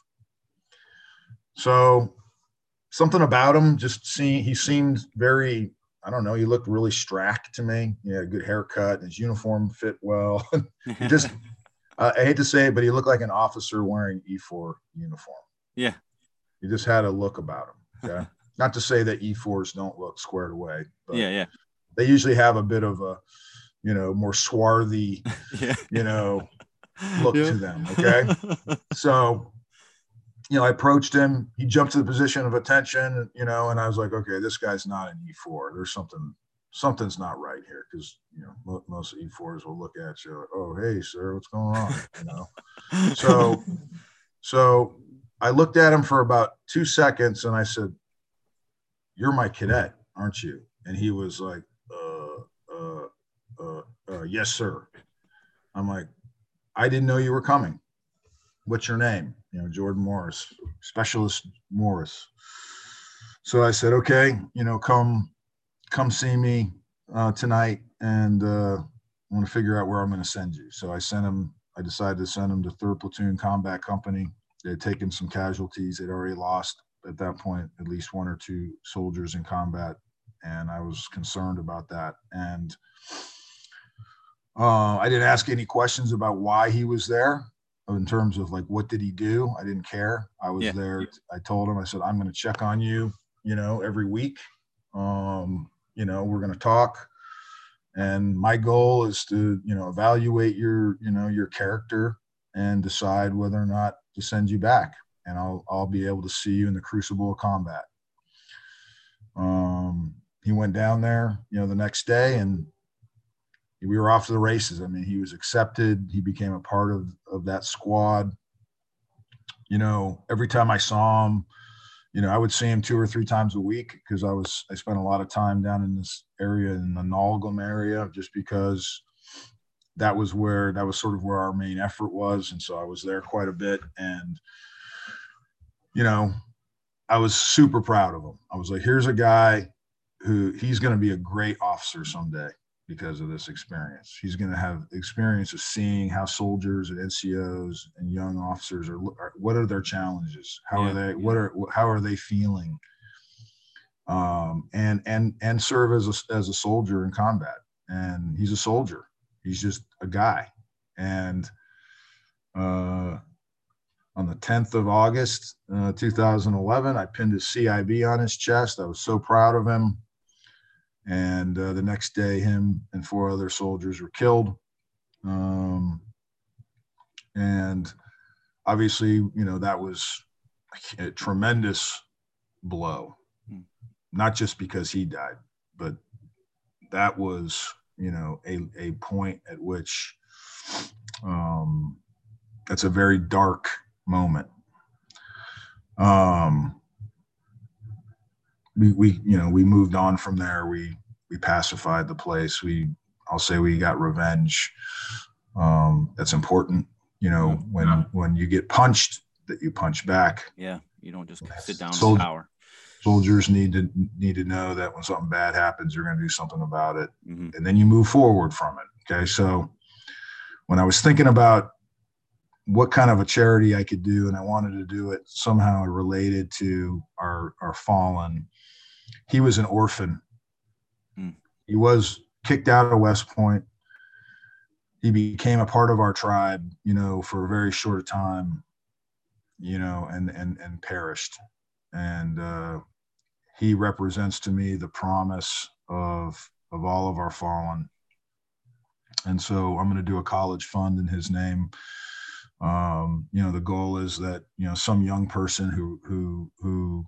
So something about him just seeing, he seemed very, I don't know, he looked really strapped to me. He had a good haircut, and his uniform fit well. He just, uh, I hate to say it, but he looked like an officer wearing E four uniform. Yeah. He just had a look about him. Okay. Not to say that E fours don't look squared away. But, yeah, yeah. they usually have a bit of a, you know, more swarthy, yeah. you know, look yeah. to them. Okay. So, you know, I approached him, he jumped to the position of attention, you know, and I was like, okay, this guy's not an E four. There's something, something's not right here. Cause you know, most E fours will look at you like, oh, hey sir, what's going on? You know? So, so I looked at him for about two seconds and I said, you're my cadet, aren't you? And he was like, uh, uh, uh, uh, yes, sir. I'm like, I didn't know you were coming. What's your name? You know, Jordan Morris, Specialist Morris. So I said, okay, you know, come, come see me uh, tonight, and uh, I want to figure out where I'm going to send you. So I sent him. I decided to send him to third Platoon Combat Company. They had taken some casualties. They'd already lost at that point at least one or two soldiers in combat, and I was concerned about that. And uh, I didn't ask any questions about why he was there. In terms of like, what did he do? I didn't care. I was yeah. there. I told him, I said, I'm going to check on you, you know, every week. Um, you know, we're going to talk. And my goal is to, you know, evaluate your, you know, your character and decide whether or not to send you back. And I'll, I'll be able to see you in the crucible of combat. Um, he went down there, you know, the next day, and we were off to the races. I mean, he was accepted. He became a part of, of that squad. You know, every time I saw him, you know, I would see him two or three times a week because I was, I spent a lot of time down in this area, in the Nalgam area, just because that was where, that was sort of where our main effort was. And so I was there quite a bit. And, you know, I was super proud of him. I was like, here's a guy who, he's going to be a great officer someday because of this experience. He's going to have experience of seeing how soldiers and N C Os and young officers are, are what are their challenges? How yeah. are they, what are, how are they feeling? Um, and, and, and serve as a, as a soldier in combat. And he's a soldier. He's just a guy. And, uh, on the tenth of August, uh, two thousand eleven, I pinned his C I B on his chest. I was so proud of him. And uh, the next day, him and four other soldiers were killed. Um, and obviously, you know, that was a tremendous blow, mm. not just because he died, but that was, you know, a, a point at which um, that's a very dark moment. Um, We, we, you know, we moved on from there. We, we pacified the place. We, I'll say we got revenge. Um, that's important. You know, when, yeah. when you get punched, that you punch back. Yeah. You don't just sit down Sol- in power. Soldiers need to, need to know that when something bad happens, you're going to do something about it. Mm-hmm. And then you move forward from it. Okay. So when I was thinking about what kind of a charity I could do, and I wanted to do it somehow related to our, our fallen. He was an orphan. Mm. He was kicked out of West Point. He became a part of our tribe, you know, for a very short time, you know, and, and, and perished. And uh, he represents to me the promise of, of all of our fallen. And so I'm going to do a college fund in his name. Um, you know, the goal is that, you know, some young person who, who, who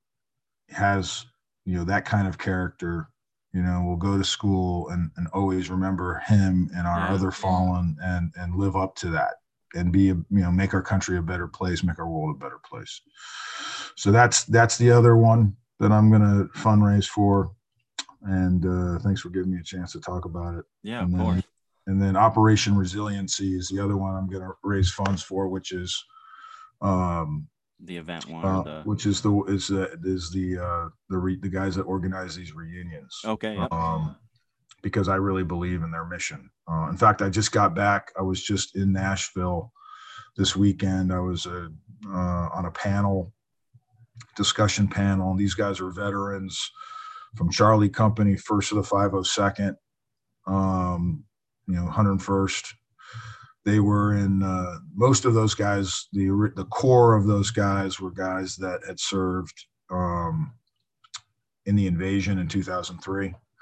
has, you know, that kind of character, you know, will go to school and, and always remember him and our yeah, other fallen yeah. and, and live up to that and be, a, you know, make our country a better place, make our world a better place. So that's, that's the other one that I'm going to fundraise for. And uh, thanks for giving me a chance to talk about it. Yeah, and of then, course. And then Operation Resiliency is the other one I'm going to raise funds for, which is, um, the event one, uh, the... which is the is uh, is the uh, the re- the guys that organize these reunions. Okay. Yep. Um, because I really believe in their mission. Uh, in fact, I just got back. I was just in Nashville this weekend. I was uh, uh, on a panel, discussion panel, and these guys are veterans from Charlie Company, first of the five oh second, um, you know, one hundred first. They were in uh, most of those guys. The the core of those guys were guys that had served um, in the invasion in two thousand three.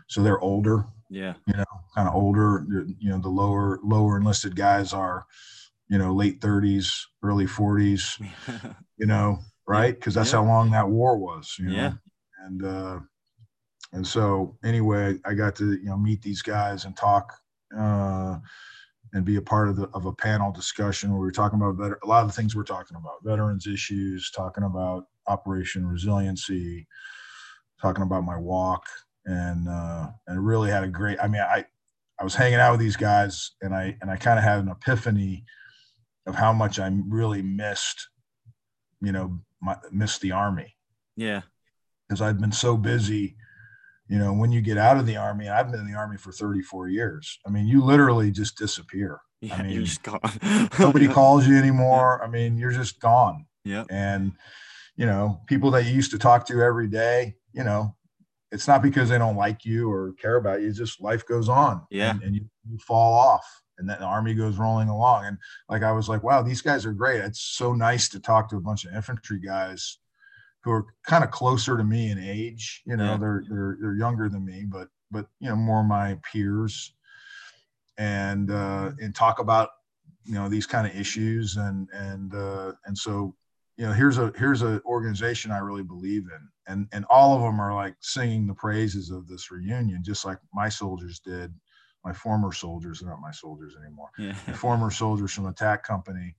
So they're older, Yeah. you know, kind of older. You know, the lower lower enlisted guys are, you know, late thirties, early forties, you know, right? Because that's yeah. how long that war was, you know. Yeah. And uh, and so anyway, I got to, you know, meet these guys and talk uh, and be a part of the of a panel discussion where we were talking about better, a lot of the things we're talking about, veterans issues, talking about Operation Resiliency, talking about my walk, and uh, and really had a great. I mean, I I was hanging out with these guys, and I and I kind of had an epiphany of how much I really missed, you know, my, missed the Army. Yeah. Because I'd been so busy. You know, when you get out of the Army, and I've been in the Army for thirty-four years. I mean, you literally just disappear. Yeah, I mean, you're just gone. nobody calls you anymore. I mean, you're just gone. Yeah. And, you know, people that you used to talk to every day, you know, it's not because they don't like you or care about you. It's just life goes on. Yeah. And, and you, you fall off, and then the Army goes rolling along. And like, I was like, wow, these guys are great. It's so nice to talk to a bunch of infantry guys who are kind of closer to me in age. You know, yeah. they're they're they're younger than me, but but you know, more my peers, and uh, and talk about, you know, these kind of issues, and and uh, and so, you know, here's a here's an organization I really believe in, and and all of them are like singing the praises of this reunion, just like my soldiers did, my former soldiers, they're not my soldiers anymore, yeah. the former soldiers from the T A C company.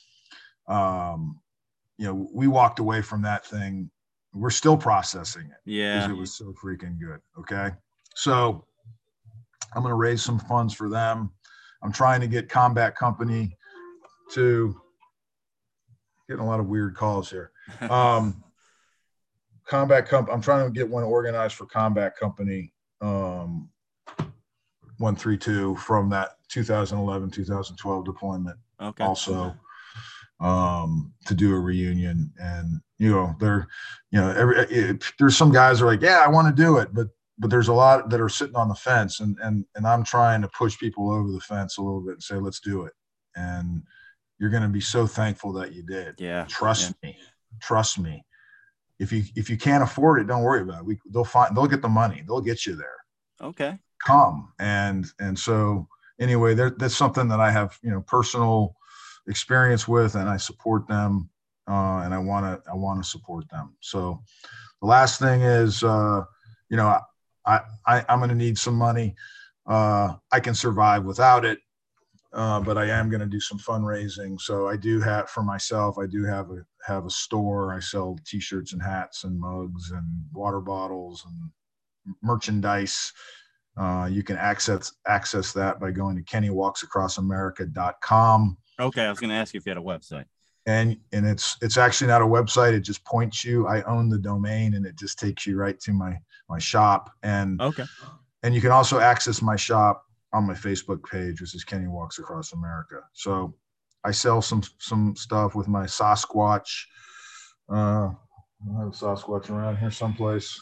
Um, you know, we walked away from that thing. We're still processing it. Yeah. Because it was so freaking good. Okay. So I'm going to raise some funds for them. I'm trying to get Combat Company to, getting a lot of weird calls here. Um, Combat Comp, I'm trying to get one organized for Combat Company um, one three two from that two thousand eleven, two thousand twelve deployment. Okay. Also. Um, to do a reunion, and you know, they're, you know, every it, there's some guys are like, yeah, I want to do it, but but there's a lot that are sitting on the fence, and and and I'm trying to push people over the fence a little bit and say, let's do it, and you're going to be so thankful that you did. Yeah, trust yeah. me, trust me. If you if you can't afford it, don't worry about it. We they'll find they'll get the money, they'll get you there. Okay. Come and and so anyway, there that's something that I have, you know, personal experience with, and I support them, uh, and I want to I want to support them. So the last thing is, uh, you know, I, I I'm going to need some money. Uh, I can survive without it, uh, but I am going to do some fundraising. So I do have for myself. I do have a have a store. I sell T-shirts and hats and mugs and water bottles and merchandise. Uh, you can access access that by going to kenny walks across america dot com. Okay, I was going to ask you if you had a website. And and it's it's actually not a website. It just points you. I own the domain, and it just takes you right to my my shop. And okay, and you can also access my shop on my Facebook page, which is Kenny Walks Across America. So I sell some some stuff with my Sasquatch. Uh, I have a Sasquatch around here someplace.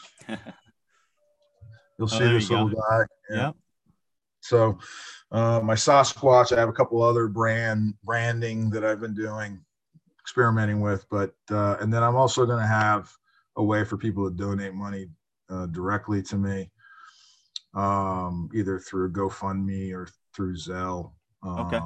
You'll see oh, this you little go. guy. Yeah. Yep. So uh, my Sasquatch, I have a couple other brand branding that I've been doing, experimenting with, but uh, and then I'm also going to have a way for people to donate money uh, directly to me, um, either through GoFundMe or through Zelle. Um, okay.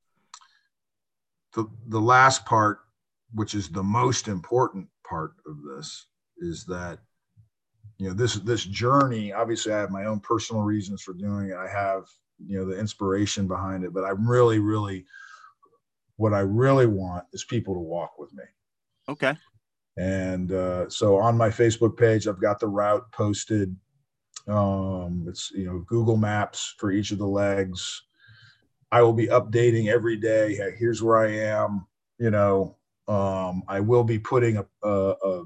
The the last part, which is the most important part of this, is that, you know, this this journey, obviously I have my own personal reasons for doing it. I have, you know, the inspiration behind it, but I'm really, really, what I really want is people to walk with me. Okay. And uh, so on my Facebook page, I've got the route posted. Um, it's, you know, Google Maps for each of the legs. I will be updating every day. Hey, here's where I am. You know, um, I will be putting a, a, a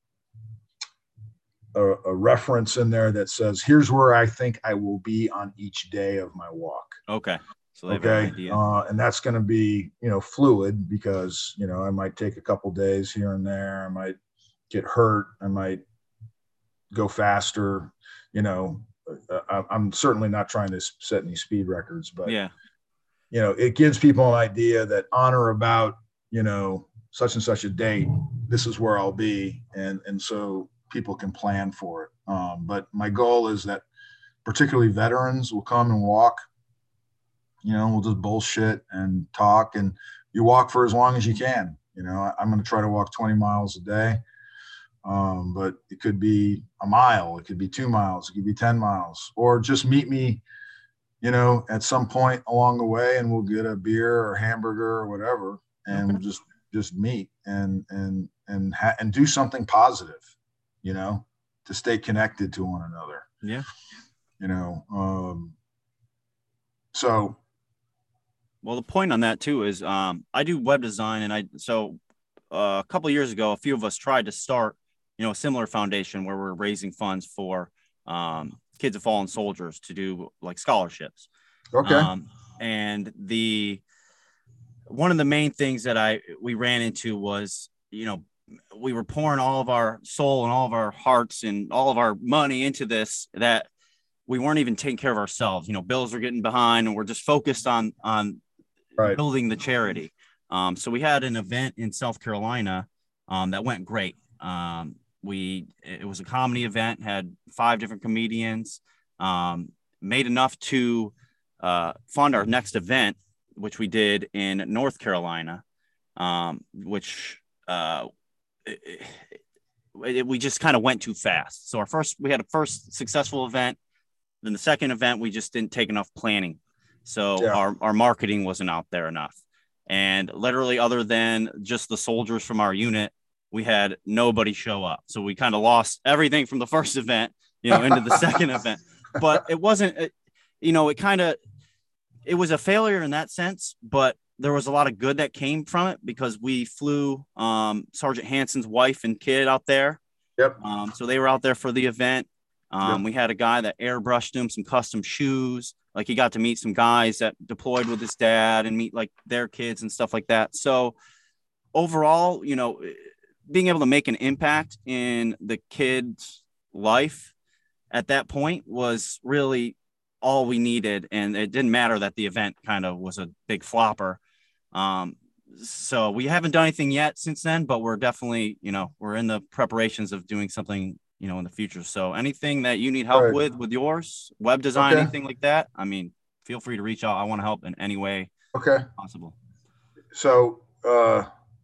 A, a reference in there that says, here's where I think I will be on each day of my walk. Okay. So they have okay. an idea. Uh, and that's going to be, you know, fluid, because, you know, I might take a couple days here and there. I might get hurt. I might go faster. You know, I, I'm certainly not trying to set any speed records, but, yeah, you know, it gives people an idea that on or about, you know, such and such a date, this is where I'll be. And, and so people can plan for it. Um, but my goal is that particularly veterans, will come and walk. You know, we'll just bullshit and talk, and you walk for as long as you can. You know, I, I'm going to try to walk twenty miles a day. Um, but it could be a mile, it could be two miles, it could be ten miles, or just meet me, you know, at some point along the way, and we'll get a beer or hamburger or whatever, and Okay. we'll just just meet and and and ha- and do something positive, you know, to stay connected to one another. Yeah. You know, um, so. Well, the point on that too is um, I do web design, and I so uh, a couple of years ago, a few of us tried to start, you know, a similar foundation where we're raising funds for um, kids of fallen soldiers to do like scholarships. Okay. Um, and the one of the main things that I we ran into was, you know, we were pouring all of our soul and all of our hearts and all of our money into this, that we weren't even taking care of ourselves. You know, bills are getting behind, and we're just focused on on Right. building the charity. Um, so we had an event in South Carolina um, that went great. Um, we it was a comedy event, had five different comedians, um, made enough to uh, fund our next event, which we did in North Carolina, um, which uh, it, it, we just kind of went too fast. So our first, we had a first successful event. Then the second event, we just didn't take enough planning. So Yeah. our, our marketing wasn't out there enough. And literally, other than just the soldiers from our unit, we had nobody show up. So we kind of lost everything from the first event, you know, into the second event. But it wasn't, it, you know, it kind of, it was a failure in that sense, but there was a lot of good that came from it, because we flew um, Sergeant Hanson's wife and kid out there. Yep. Um, so they were out there for the event. Um, Yep. We had a guy that airbrushed him some custom shoes. Like, he got to meet some guys that deployed with his dad and meet like their kids and stuff like that. So overall, you know, being able to make an impact in the kid's life at that point was really all we needed. And it didn't matter that the event kind of was a big flopper. Um, so we haven't done anything yet since then, but we're definitely, you know, we're in the preparations of doing something, you know, in the future. So anything that you need help Right. with, with yours, web design, Okay. anything like that, I mean, feel free to reach out. I want to help in any way Okay. possible. So uh,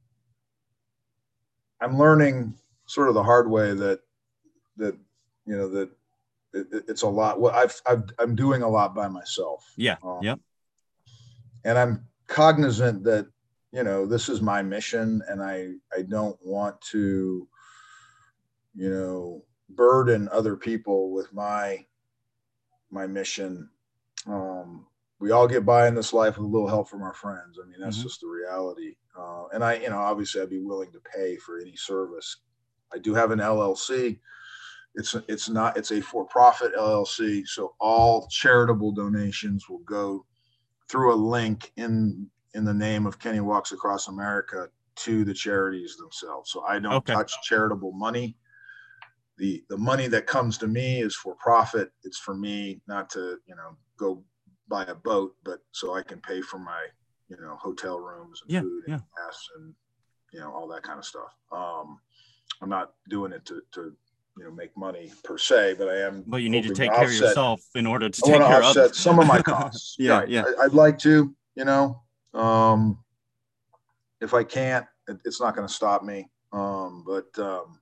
I'm learning sort of the hard way that that you know that it, it's a lot. Well, I've, I've I'm doing a lot by myself. Yeah. Um, Yep. And I'm cognizant that, you know, this is my mission, and I I don't want to, you know, burden other people with my my mission. Um, we all get by in this life with a little help from our friends. I mean, that's Mhm. just the reality. Uh, and I, you know, obviously I'd be willing to pay for any service. I do have an L L C. It's it's not it's a for-profit L L C, so all charitable donations will go through a link in in the name of Kenny Walks Across America to the charities themselves. So I don't Okay. touch charitable money. The the money that comes to me is for profit. It's for me not to, you know, go buy a boat, but so I can pay for my, you know, hotel rooms and Yeah. food and Yeah. gas and, you know, all that kind of stuff. Um, I'm not doing it to, to, you know, make money per se, but I am. But you need to hoping take care of offset, yourself in order to I want take to care of offset others. some of my costs. Yeah. Right. Yeah. I, I'd like to, you know, um, if I can't, it, it's not going to stop me. Um, but, um,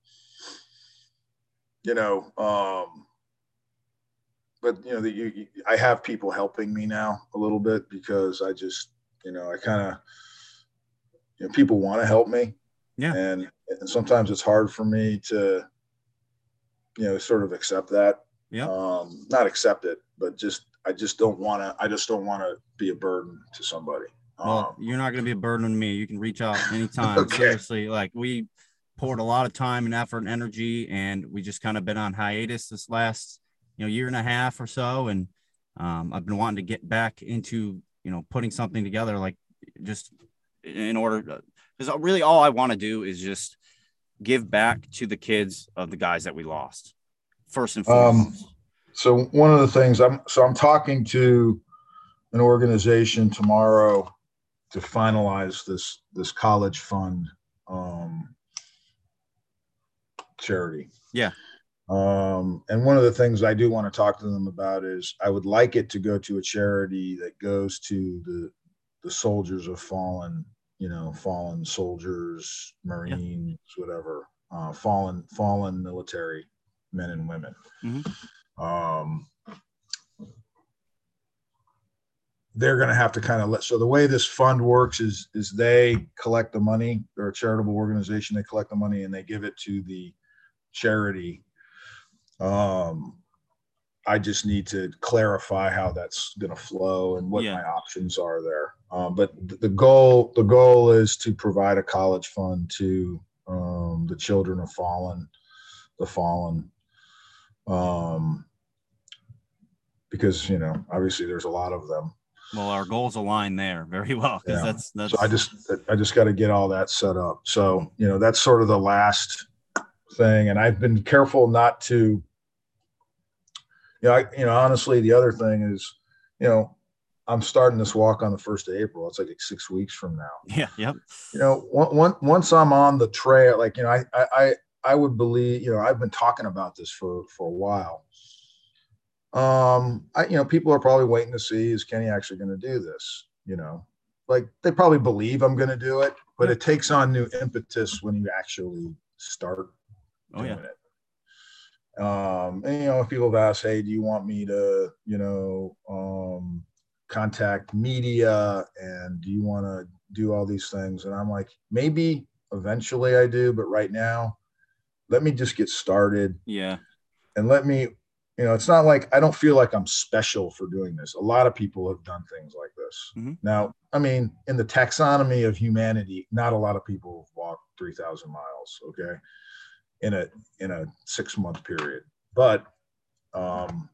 you know, um, but you know, the, you, you, I have people helping me now a little bit, because I just, you know, I kind of, you know, people want to help me. Yeah. And, and sometimes it's hard for me to, you know, sort of accept that. Yeah. Um, not accept it, but just, I just don't want to, I just don't want to be a burden to somebody. Well, Um, you're not going to be a burden on me. You can reach out anytime. Okay. Seriously, like, we poured a lot of time and effort and energy, and we just kind of been on hiatus this last, you know, year and a half or so. And um, I've been wanting to get back into, you know, putting something together, like, just in order, because really all I want to do is just give back to the kids of the guys that we lost, first and foremost. Um, so one of the things I'm, so I'm talking to an organization tomorrow to finalize this, this college fund, um, charity. Yeah. Um, and one of the things I do want to talk to them about is I would like it to go to a charity that goes to the the soldiers of fallen, you know, fallen soldiers, Yeah. Marines, whatever, uh, fallen fallen military men and women. Mm-hmm. Um, they're going to have to kind of let. So the way this fund works is is they collect the money. They're a charitable organization. They collect the money and they give it to the charity. Um, I just need to clarify how that's going to flow and what Yeah. my options are there. Um, but the goal, the goal is to provide a college fund to um, the children of fallen, the fallen, um, because you know, obviously, there's a lot of them. Well, our goals align there very well because Yeah. that's that's. So I just, I just got to get all that set up. So you know, that's sort of the last thing, and I've been careful not to. You know, I, you know, honestly, the other thing is, you know, I'm starting this walk on the first of April. It's like six weeks from now. Yeah. Yep. You know, one, one, once I'm on the trail, like, you know, I, I, I would believe, you know, I've been talking about this for, for a while. Um, I, you know, people are probably waiting to see, is Kenny actually going to do this? You know, like they probably believe I'm going to do it, but Yeah. it takes on new impetus when you actually start Oh, doing yeah. it. Um, and you know, if people have asked, hey, do you want me to, you know, um, contact media and do you want to do all these things? And I'm like, maybe eventually I do, but right now, let me just get started. Yeah. And let me, you know, it's not like I don't feel like I'm special for doing this. A lot of people have done things like this. Mm-hmm. Now, I mean, in the taxonomy of humanity, not a lot of people have walked three thousand miles. Okay. in a in a six month period, but um,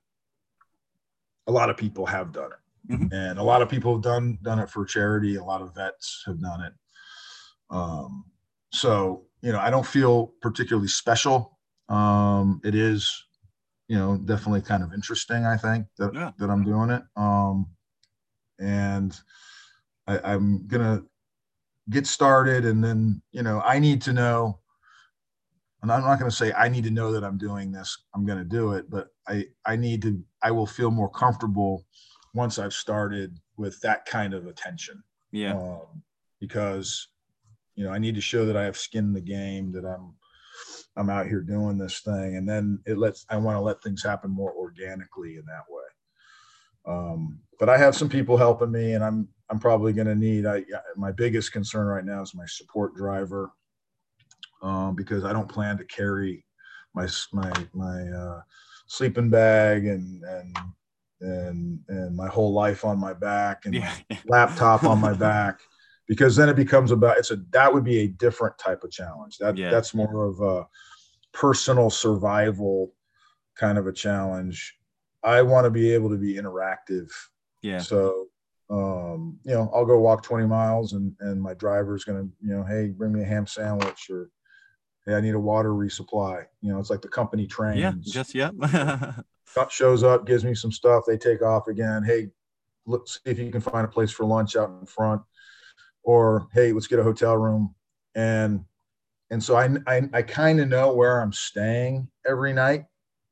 a lot of people have done it, mm-hmm. and a lot of people have done done it for charity. A lot of vets have done it. Um, so you know, I don't feel particularly special. Um, it is, you know, definitely kind of interesting. I think that Yeah. that I'm doing it, um, and I, I'm gonna get started, and then you know, I need to know. And I'm not going to say I need to know that I'm doing this. I'm going to do it, but I I need to. I will feel more comfortable once I've started with that kind of attention. Yeah. Um, because you know I need to show that I have skin in the game, that I'm I'm out here doing this thing, and then it lets. I want to let things happen more organically in that way. Um, but I have some people helping me, and I'm I'm probably going to need. I my biggest concern right now is my support driver. Um, because I don't plan to carry my my my uh, sleeping bag and and and and my whole life on my back and Yeah. my laptop on my back, because then it becomes about it's a that would be a different type of challenge. That Yeah. that's more of a personal survival kind of a challenge. I want to be able to be interactive. Yeah. So um, you know, I'll go walk twenty miles and and my driver's gonna, you know, hey, bring me a ham sandwich, or hey, I need a water resupply. You know, it's like the company trains. Yeah. Just yep. Shows up, gives me some stuff. They take off again. Hey, look, see if you can find a place for lunch out in front, or hey, let's get a hotel room. And and so I I, I kind of know where I'm staying every night.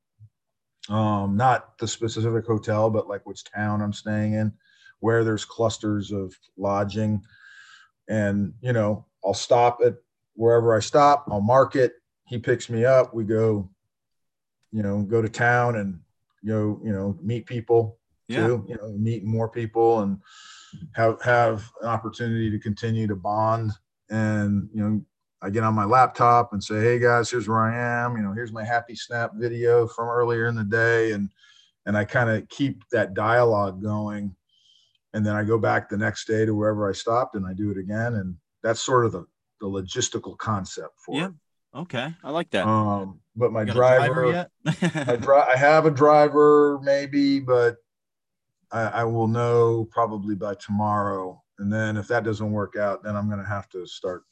Um, not the specific hotel, but like which town I'm staying in, where there's clusters of lodging, and you know, I'll stop at wherever I stop, I'll mark it. He picks me up. We go, you know, go to town and go, you know, meet people Yeah. too, you know, meet more people and have, have an opportunity to continue to bond. And, you know, I get on my laptop and say, hey guys, here's where I am. You know, here's my happy snap video from earlier in the day. And, and I kind of keep that dialogue going. And then I go back the next day to wherever I stopped and I do it again. And that's sort of the, the logistical concept for yeah. it. Okay. I like that. Um, but my You got driver, a driver yet? I, dri- I have a driver maybe, but I, I will know probably by tomorrow. And then if that doesn't work out, then I'm going to have to start,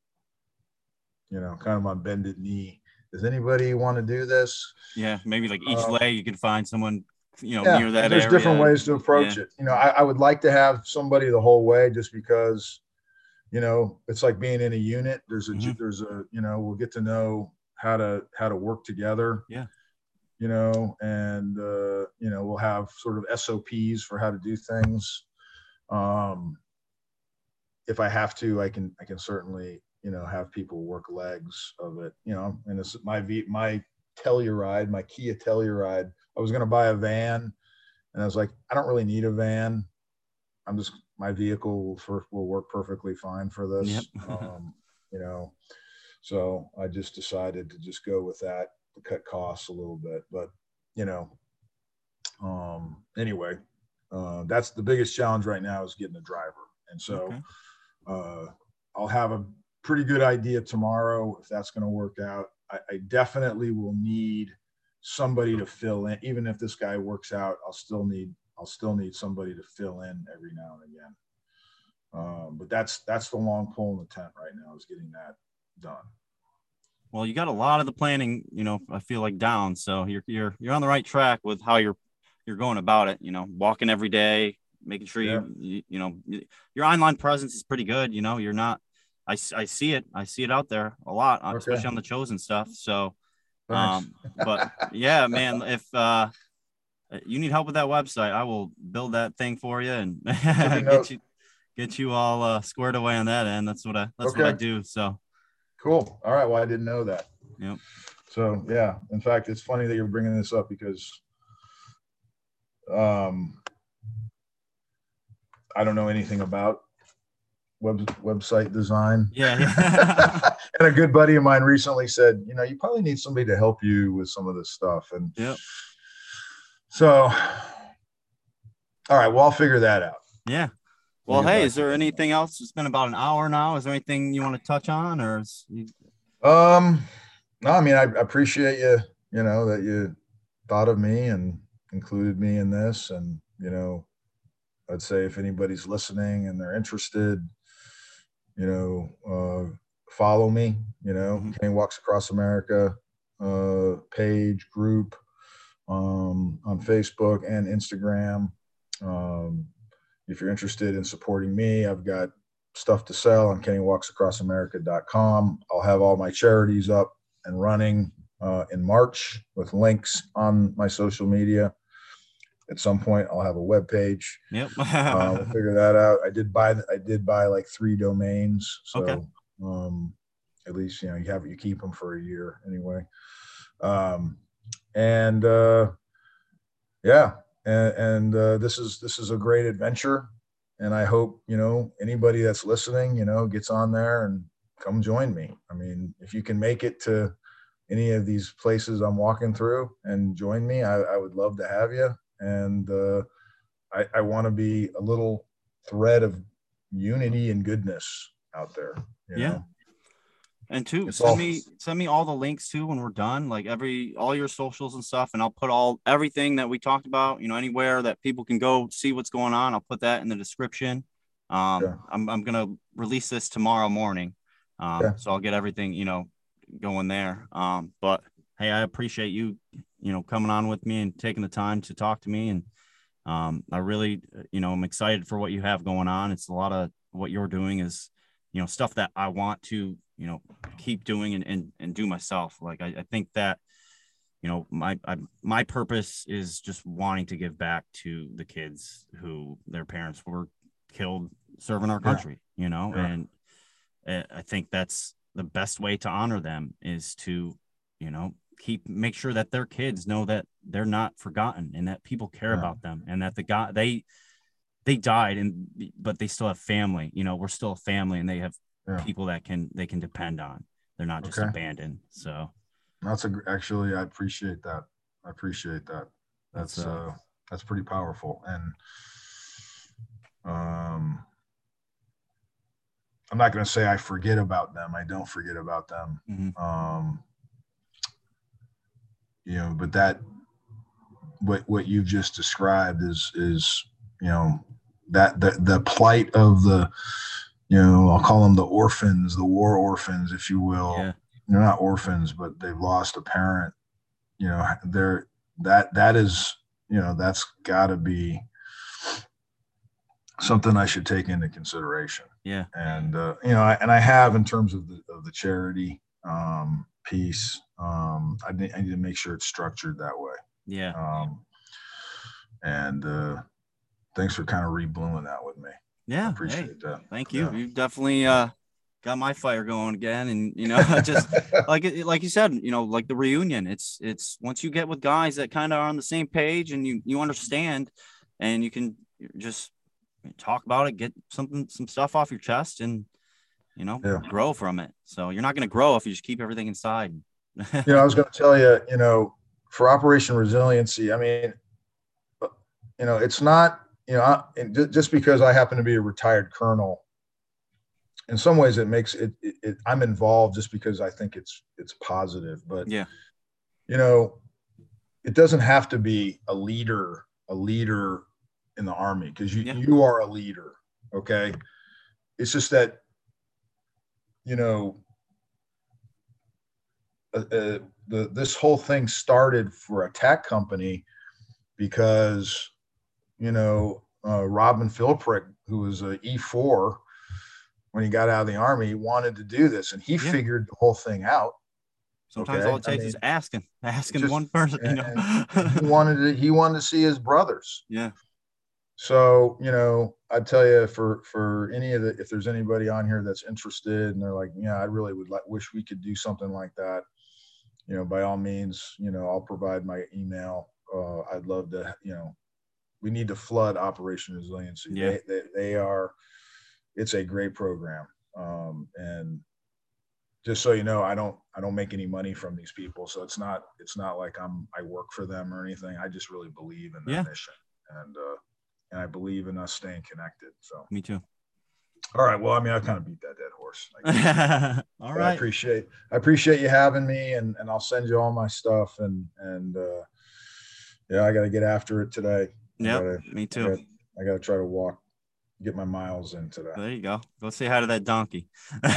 you know, kind of on bended knee. Does anybody want to do this? Yeah. Maybe like each Um, leg you can find someone, you know, yeah, near that there's area. different ways to approach yeah. it. You know, I, I would like to have somebody the whole way, just because, you know, it's like being in a unit. There's a, mm-hmm. there's a, you know, we'll get to know how to, how to work together. Yeah. you know, and, uh, you know, we'll have sort of S O Ps for how to do things. Um, if I have to, I can, I can certainly, you know, have people work legs of it, you know, and it's my, V my Telluride, my Kia Telluride. I was going to buy a van and I was like, I don't really need a van. I'm just, my vehicle will, for, will work perfectly fine for Yep. this. um, you know, so I just decided to just go with that to cut costs a little bit, but you know, um, anyway, uh, that's the biggest challenge right now is getting a driver. And so, Okay. uh, I'll have a pretty good idea tomorrow if that's going to work out. I, I definitely will need somebody to fill in, even if this guy works out. I'll still need I'll still need somebody to fill in every now and again. Um, but that's that's the long pole in the tent right now is getting that done. Well, you got a lot of the planning, you know, I feel like down. So you're you're you're on the right track with how you're you're going about it, you know, walking every day, making sure Yeah. you, you, you know, your online presence is pretty good. You know, you're not, I, I see it. I see it out there a lot, uh, Okay. especially on the chosen stuff. So, Thanks. um, but yeah, man, if, uh, you need help with that website, I will build that thing for you and get you, get you all uh, squared away on that end. That's what I, that's okay. what I do. So cool. All right. Well, I didn't know that. Yep. So yeah, in fact, it's funny that you're bringing this up because, um, I don't know anything about web website design. Yeah. yeah. And a good buddy of mine recently said, you know, you probably need somebody to help you with some of this stuff. And yep. so, all right, well, I'll figure that out. Yeah. Well, we'll hey, is there anything else? It's been about an hour now. Is there anything you want to touch on or is you... um, no, I mean, I appreciate you, you know, that you thought of me and included me in this. And, you know, I'd say if anybody's listening and they're interested, you know, uh, follow me, you know, mm-hmm. Kenny Walks Across America uh, page, group um, on Facebook and Instagram. Um, if you're interested in supporting me, I've got stuff to sell on kenny walks across america dot com. I'll have all my charities up and running uh, in March with links on my social media. At some point, I'll have a web page. Yep. uh, we'll figure that out. I did buy, I did buy like three domains. So okay. um, at least, you know, you have, you keep them for a year anyway. Um, and uh, yeah, and, and uh, this is, this is a great adventure. And I hope, you know, anybody that's listening, you know, gets on there and come join me. I mean, if you can make it to any of these places I'm walking through and join me, I, I would love to have you. And uh, I, I want to be a little thread of unity and goodness out there. You yeah. know? And too, it's send all... me send me all the links too when we're done, like every all your socials and stuff, and I'll put all everything that we talked about. You know, anywhere that people can go see what's going on, I'll put that in the description. Um, yeah. I'm I'm gonna release this tomorrow morning, um, yeah. so I'll get everything you know going there. Um, but hey, I appreciate you, you know, coming on with me and taking the time to talk to me, and um, I really, you know, I'm excited for what you have going on. It's a lot of what you're doing is, you know, stuff that I want to, you know, keep doing and, and, and do myself. Like, I, I think that, you know, my, I, my purpose is just wanting to give back to the kids who their parents were killed serving our country, yeah. you know, yeah. and uh, I think that's the best way to honor them is to, you know, keep, make sure that their kids know that they're not forgotten and that people care yeah. about them and that the guy, they, they died and, but they still have family, you know, we're still a family and they have yeah. people that can, they can depend on. They're not just okay. abandoned. So that's a, actually, I appreciate that. I appreciate that. That's, that's uh, uh that's pretty powerful. And, um, I'm not going to say I forget about them. I don't forget about them. Mm-hmm. Um, you know, but that, what, what you've just described is, is, you know, that the, the plight of the, you know, I'll call them the orphans, the war orphans, if you will. Yeah. They're not orphans, but they've lost a parent. You know, they're that that is, you know, that's got to be something I should take into consideration. Yeah. And uh, you know, I, and I have in terms of the of the charity um, piece. Um, I need, I need to make sure it's structured that way. Yeah. Um, and uh, thanks for kind of reblooming that with me. Yeah. I appreciate Hey, that. thank you. Yeah. You definitely uh, got my fire going again. And, you know, just like, like you said, you know, like the reunion, it's, it's once you get with guys that kind of are on the same page and you, you understand and you can just talk about it, get something, some stuff off your chest and, you know, yeah. grow from it. So you're not going to grow if you just keep everything inside. You know, I was going to tell you, you know, for Operation Resiliency, I mean, you know, it's not, you know, I, just because I happen to be a retired colonel, in some ways it makes it, it, it, I'm involved just because I think it's, it's positive, but yeah, you know, it doesn't have to be a leader, a leader in the Army, because you, yeah. you are a leader. Okay. It's just that, you know, uh, uh, the, this whole thing started for a tech company because, you know, uh, Robin Philprick, who was a E four when he got out of the Army, wanted to do this, and he yeah. figured the whole thing out. Sometimes okay? all it takes I mean, is asking, asking just, one person. You know, and, and he wanted to, he wanted to see his brothers. Yeah. So, you know, I'd tell you for, for any of the, if there's anybody on here that's interested and they're like, yeah, I really would like, wish we could do something like that. You know, by all means, you know, I'll provide my email. Uh, I'd love to, you know, we need to flood Operation Resiliency. Yeah. They, they, they are, it's a great program. Um, and just so you know, I don't, I don't make any money from these people. So it's not, it's not like I'm, I work for them or anything. I just really believe in their yeah. mission. And, uh, and I believe in us staying connected. So me too. All right. Well, I mean, I kind of beat that dead horse. All right. I appreciate, I appreciate you having me, and, and I'll send you all my stuff. And, and, uh, yeah, I got to get after it today. Yeah, me too. I gotta, I gotta try to walk, get my miles in today. There you go. Go say hi to that donkey.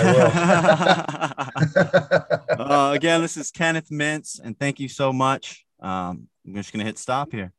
I will. uh, again, this is Kenneth Mintz, and thank you so much. Um, I'm just going to hit stop here.